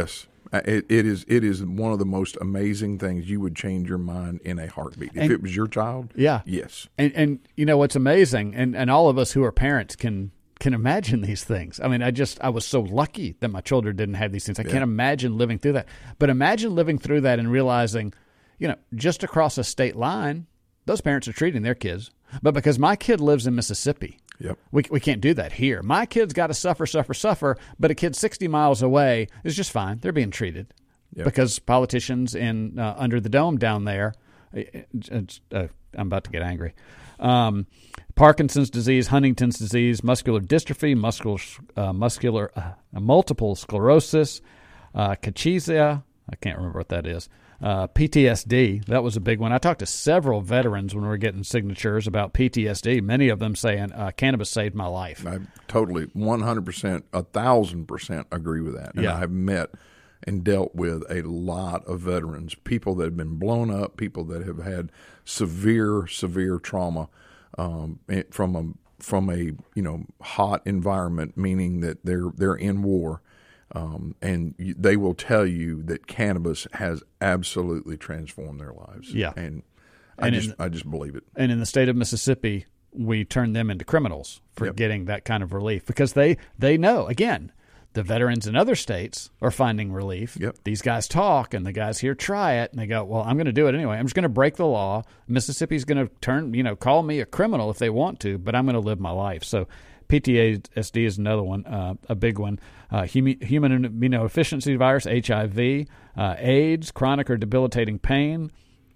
It, it is it is one of the most amazing things. You would change your mind in a heartbeat. If and, it was your child, yeah. yes. And, and you know, what's amazing, and, and all of us who are parents can can imagine these things. I mean, I just, I was so lucky that my children didn't have these things. I yeah. can't imagine living through that. But imagine living through that and realizing, you know, just across a state line, those parents are treating their kids. But because my kid lives in Mississippi, yep. we we can't do that here. My kid's got to suffer, suffer, suffer, but a kid sixty miles away is just fine. They're being treated yep. because politicians in uh, under the dome down there, it's, uh, I'm about to get angry. Um, Parkinson's disease, Huntington's disease, muscular dystrophy, muscular, uh, muscular uh, multiple sclerosis, uh, cachexia, I can't remember what that is, uh, P T S D, that was a big one. I talked to several veterans when we were getting signatures about P T S D, many of them saying uh, cannabis saved my life. I totally, one hundred percent, one thousand percent agree with that. And yeah. I've met and dealt with a lot of veterans, people that have been blown up, people that have had severe, severe trauma um, from a from a you know hot environment, meaning that they're they're in war, um, and you, they will tell you that cannabis has absolutely transformed their lives. Yeah, and I and just in, I just believe it. And in the state of Mississippi, we turn them into criminals for yep. getting that kind of relief because they they know again. The veterans in other states are finding relief. Yep. These guys talk, and the guys here try it, and they go, well, I'm going to do it anyway. I'm just going to break the law. Mississippi's going to turn, you know, call me a criminal if they want to, but I'm going to live my life. So P T S D is another one, uh, a big one. Uh, human immunodeficiency virus, H I V, uh, AIDS, chronic or debilitating pain,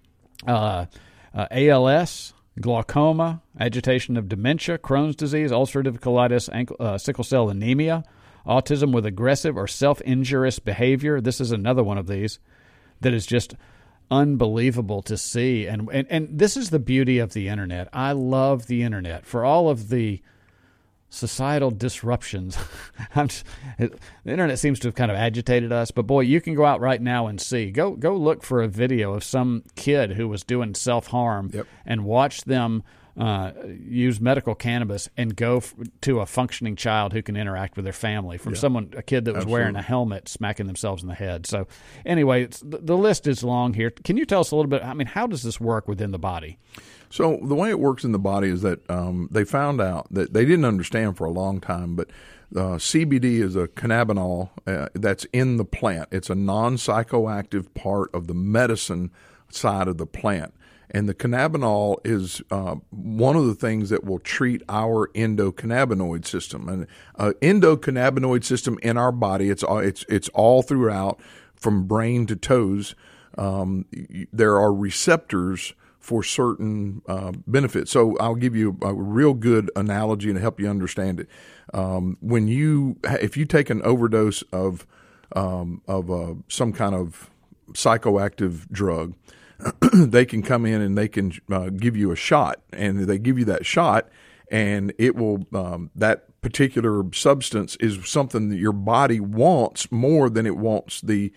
uh, uh, A L S, glaucoma, agitation of dementia, Crohn's disease, ulcerative colitis, ankle, uh, sickle cell anemia, autism with aggressive or self-injurious behavior. This is another one of these that is just unbelievable to see. And, and and this is the beauty of the internet. I love the internet for all of the societal disruptions. I'm just, it, the internet seems to have kind of agitated us, but boy, you can go out right now and see. Go go look for a video of some kid who was doing self-harm yep. and watch them Uh, use medical cannabis and go f- to a functioning child who can interact with their family from yeah. someone, a kid that was Absolutely. wearing a helmet, smacking themselves in the head. So anyway, it's, the, the list is long here. Can you tell us a little bit, I mean, how does this work within the body? So the way it works in the body is that um, they found out that they didn't understand for a long time, but uh, C B D is a cannabinol uh, that's in the plant. It's a non-psychoactive part of the medicine side of the plant. And the cannabinol is uh, one of the things that will treat our endocannabinoid system. And uh, endocannabinoid system in our body, it's all, it's it's all throughout, from brain to toes. Um, there are receptors for certain uh, benefits. So I'll give you a real good analogy to help you understand it. Um, when you, if you take an overdose of um, of uh, some kind of psychoactive drug, they can come in and they can uh, give you a shot, and they give you that shot, and it will um, that particular substance is something that your body wants more than it wants the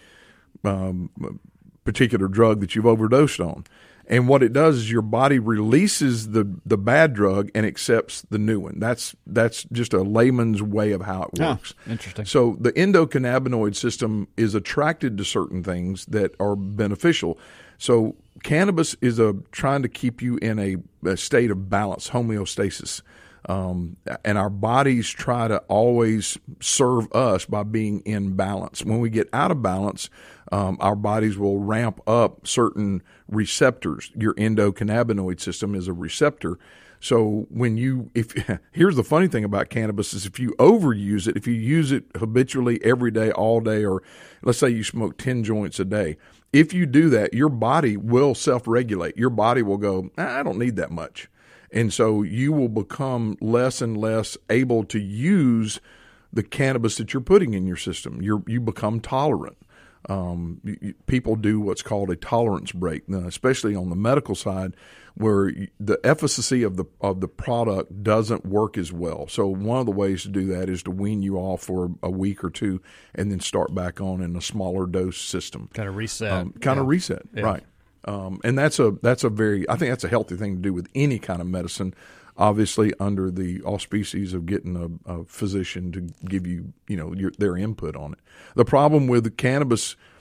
um, particular drug that you've overdosed on. And what it does is your body releases the, the bad drug and accepts the new one. That's that's just a layman's way of how it works. Oh, interesting. So the endocannabinoid system is attracted to certain things that are beneficial. So cannabis is a trying to keep you in a, a state of balance, homeostasis. Um, and our bodies try to always serve us by being in balance. When we get out of balance, um, our bodies will ramp up certain receptors. Your endocannabinoid system is a receptor. So when you, if here's the funny thing about cannabis is if you overuse it, if you use it habitually every day, all day, or let's say you smoke ten joints a day, if you do that, your body will self-regulate. Your body will go, I don't need that much. And so you will become less and less able to use the cannabis that you're putting in your system. You're, you become tolerant. Um, you, people do what's called a tolerance break, especially on the medical side, where the efficacy of the of the product doesn't work as well. So one of the ways to do that is to wean you off for a week or two, and then start back on in a smaller dose system. Kind of reset. Um, kind of yeah. reset, yeah. right? Um, and that's a that's a very I think that's a healthy thing to do with any kind of medicine. Obviously, under the auspices of getting a, a physician to give you, you know, your, their input on it. The problem with the cannabis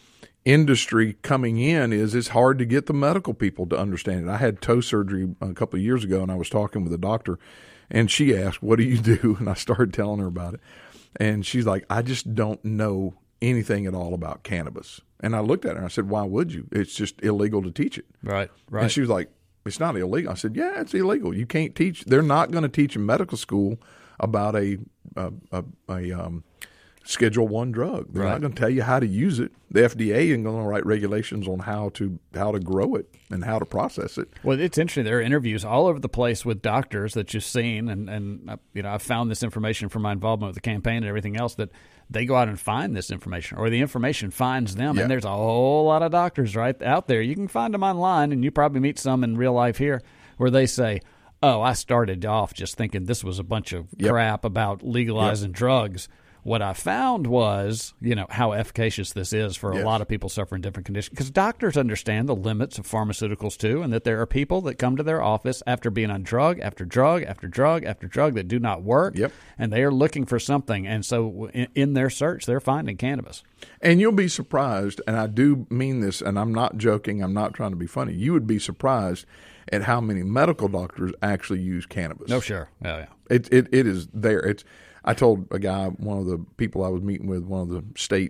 industry coming in is it's hard to get the medical people to understand it. I had toe surgery a couple of years ago, and I was talking with a doctor, and she asked, "What do you do?" And I started telling her about it. And she's like, "I just don't know anything at all about cannabis." And I looked at her and I said, "Why would you? It's just illegal to teach it." Right, right. And she was like, "It's not illegal." I said, "Yeah, it's illegal. You can't teach. They're not going to teach in medical school about a a, a, a um, Schedule One drug. They're Right. not going to tell you how to use it. The F D A isn't going to write regulations on how to how to grow it and how to process it." Well, it's interesting. There are interviews all over the place with doctors that you've seen, and and uh, you know, I've found this information from my involvement with the campaign and everything else, that they go out and find this information, or the information finds them. Yeah. And there's a whole lot of doctors right out there. You can find them online, and you probably meet some in real life here, where they say, "Oh, I started off just thinking this was a bunch of Yep. crap about legalizing Yep. drugs. What I found was, you know, how efficacious this is for Yes. a lot of people suffering different conditions." Because doctors understand the limits of pharmaceuticals too, and that there are people that come to their office after being on drug after drug after drug after drug that do not work, Yep. and they are looking for something. And so in, in their search, they're finding cannabis. And you'll be surprised, and I do mean this, and I'm not joking, I'm not trying to be funny. You would be surprised at how many medical doctors actually use cannabis. No, sure. Oh, yeah. It, it, it is there. It's. I told a guy, one of the people I was meeting with, one of the state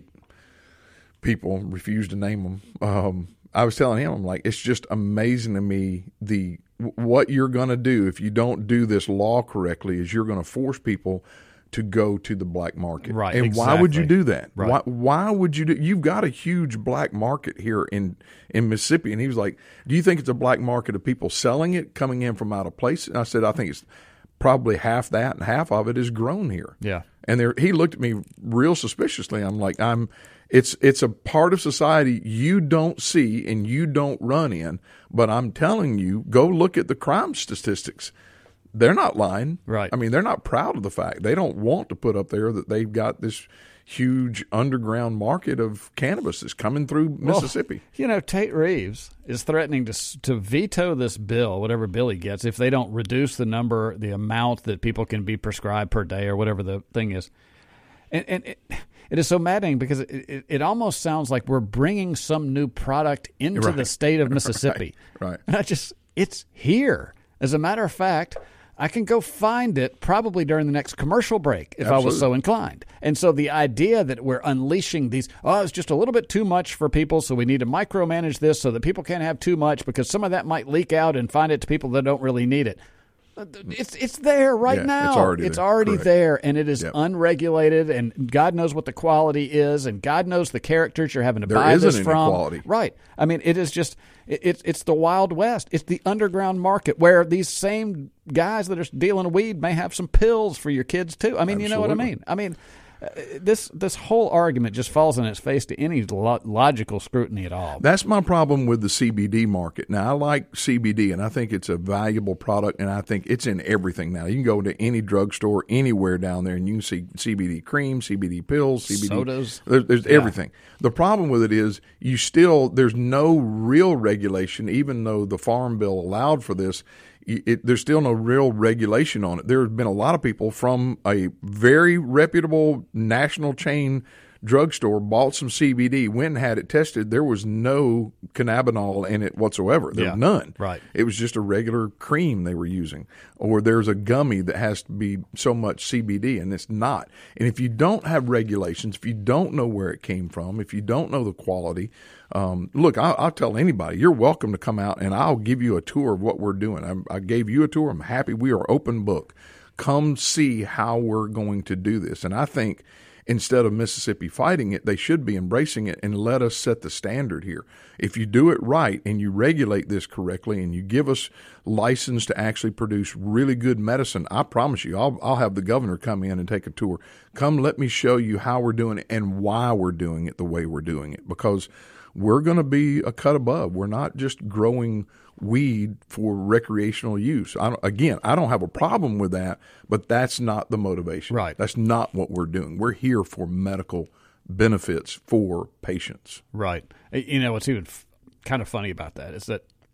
people, refused to name them. Um, I was telling him, I'm like, it's just amazing to me the what you're going to do if you don't do this law correctly is you're going to force people to go to the black market. Right, And why would you exactly. do that? Right. Why, why would you do? You've got a huge black market here in, in Mississippi. And he was like, "Do you think it's a black market of people selling it, coming in from out of place?" And I said, "I think it's probably half that, and half of it is grown here." Yeah. And there, he looked at me real suspiciously. I'm like, I'm. It's it's a part of society you don't see and you don't run in. But I'm telling you, go look at the crime statistics. They're not lying. Right. I mean, they're not proud of the fact. They don't want to put up there that they've got this huge underground market of cannabis that's coming through Mississippi. Well, you know, Tate Reeves is threatening to to veto this bill, whatever bill he gets, if they don't reduce the number, the amount that people can be prescribed per day or whatever the thing is. And, and it, it is so maddening because it, it, it almost sounds like we're bringing some new product into Right. the state of Mississippi. Right, right. And I just, it's here. As a matter of fact, I can go find it probably during the next commercial break if I was Absolutely. so inclined. And so the idea that we're unleashing these, oh, it's just a little bit too much for people, so we need to micromanage this so that people can't have too much because some of that might leak out and find it to people that don't really need it. It's it's there right Yeah, now. it's already It's there. already Correct. there, and it is Yep. unregulated, and God knows what the quality is, and God knows the characters you're having to There buy isn't this any from. quality. Right. I mean, it is just it, it's it's the Wild West. It's the underground market where these same guys that are dealing weed may have some pills for your kids too. I mean, you know what I Absolutely. mean? I mean, uh, this this whole argument just falls on its face to any lo- logical scrutiny at all. That's my problem with the C B D market. Now, I like C B D, and I think it's a valuable product, and I think it's in everything now. You can go to any drugstore anywhere down there, and you can see C B D cream, C B D pills, C B D Sodas. There's, there's Yeah. everything. The problem with it is you still there's no real regulation, even though the Farm Bill allowed for this. It, there's still no real regulation on it. There have been a lot of people from a very reputable national chain drugstore bought some C B D, went and had it tested. There was no cannabinol in it whatsoever. There Yeah, was none. right. It was just a regular cream they were using. Or there's a gummy that has to be so much C B D, and it's not. And if you don't have regulations, if you don't know where it came from, if you don't know the quality, um, look, I'll, I'll tell anybody, you're welcome to come out, and I'll give you a tour of what we're doing. I, I gave you a tour. I'm happy. We are open book. Come see how we're going to do this. And I think instead of Mississippi fighting it, they should be embracing it and let us set the standard here. If you do it right and you regulate this correctly and you give us license to actually produce really good medicine, I promise you, I'll, I'll have the governor come in and take a tour. Come, let me show you how we're doing it and why we're doing it the way we're doing it, because we're going to be a cut above. We're not just growing weed for recreational use. I don't, again, I don't have a problem with that, but that's not the motivation. Right. That's not what we're doing. We're here for medical benefits for patients. Right. You know, what's even f- kind of funny about that is that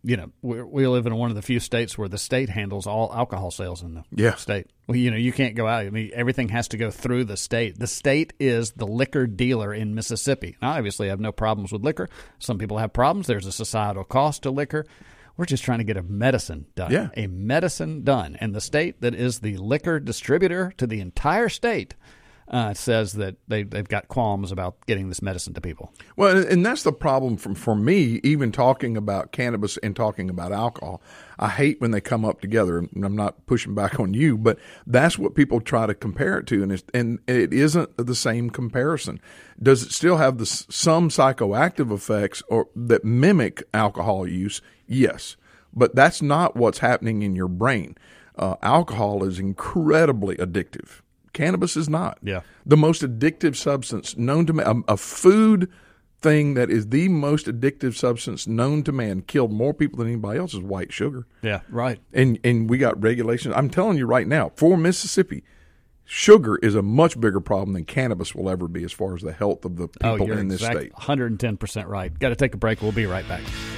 you know, we we live in one of the few states where the state handles all alcohol sales in the yeah. state. Well, you know, you can't go out. I mean, everything has to go through the state. The state is the liquor dealer in Mississippi. Now, obviously, I have no problems with liquor. Some people have problems. There's a societal cost to liquor. We're just trying to get a medicine done. Yeah. A medicine done. And the state that is the liquor distributor to the entire state uh, says that they, they've got qualms about getting this medicine to people. Well, and that's the problem from, for me, even talking about cannabis and talking about alcohol. I hate when they come up together, and I'm not pushing back on you, but that's what people try to compare it to, and, it's, and it isn't the same comparison. Does it still have the, some psychoactive effects or that mimic alcohol use? Yes, but that's not what's happening in your brain. Uh, alcohol is incredibly addictive. Cannabis is not. Yeah. The most addictive substance known to man, a, a food thing that is the most addictive substance known to man, killed more people than anybody else, is white sugar. Yeah, right. And and we got regulations. I'm telling you right now, for Mississippi, sugar is a much bigger problem than cannabis will ever be as far as the health of the people oh, you're in this exact, state. one hundred ten percent right. Got to take a break. We'll be right back.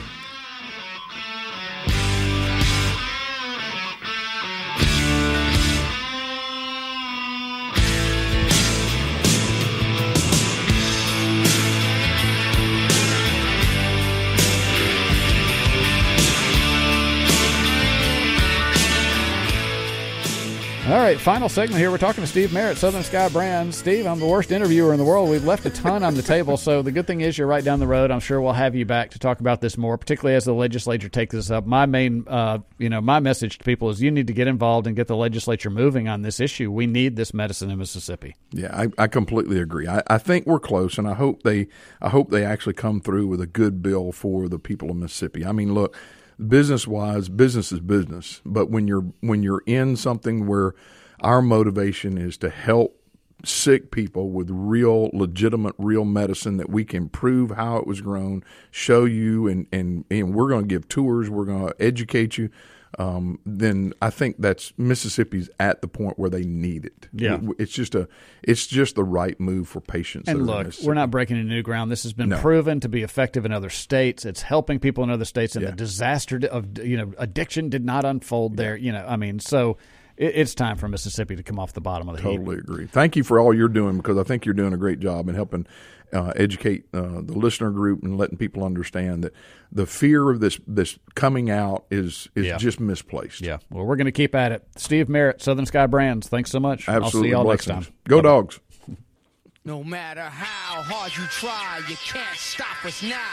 All right, final segment here. We're talking to Steve Merritt, Southern Sky Brands. Steve, I'm the worst interviewer in the world. We've left a ton on the table, so the good thing is you're right down the road. I'm sure we'll have you back to talk about this more, particularly as the legislature takes this up. My main, uh, you know, my message to people is you need to get involved and get the legislature moving on this issue. We need this medicine in Mississippi. Yeah, I, I completely agree. I, I think we're close, and I hope they, I hope they actually come through with a good bill for the people of Mississippi. I mean, look, business-wise, business is business, but when you're when you're in something where our motivation is to help sick people with real, legitimate, real medicine that we can prove how it was grown, show you, and, and, and we're going to give tours, we're going to educate you, um, then I think that's Mississippi's at the point where they need it. Yeah. It's just a, it's just the right move for patients. And look, we're not breaking any new ground. This has been No. proven to be effective in other states. It's helping people in other states, and Yeah. the disaster of, you know, addiction did not unfold there. You know, I mean, so it's time for Mississippi to come off the bottom of the heap. Totally agree. Thank you for all you're doing, because I think you're doing a great job in helping uh, educate uh, the listener group and letting people understand that the fear of this this coming out is is Yeah. just misplaced. Yeah. Well, we're going to keep at it. Steve Merritt, Southern Sky Brands. Thanks so much. Absolutely. I'll see y'all Blessings. next time. Go Bye-bye. Dogs. No matter how hard you try, you can't stop us now.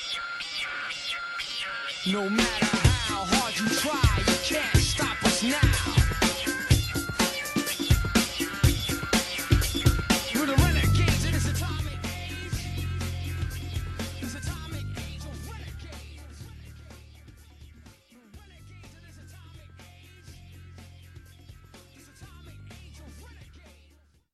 No matter how hard you try, you can't stop us now.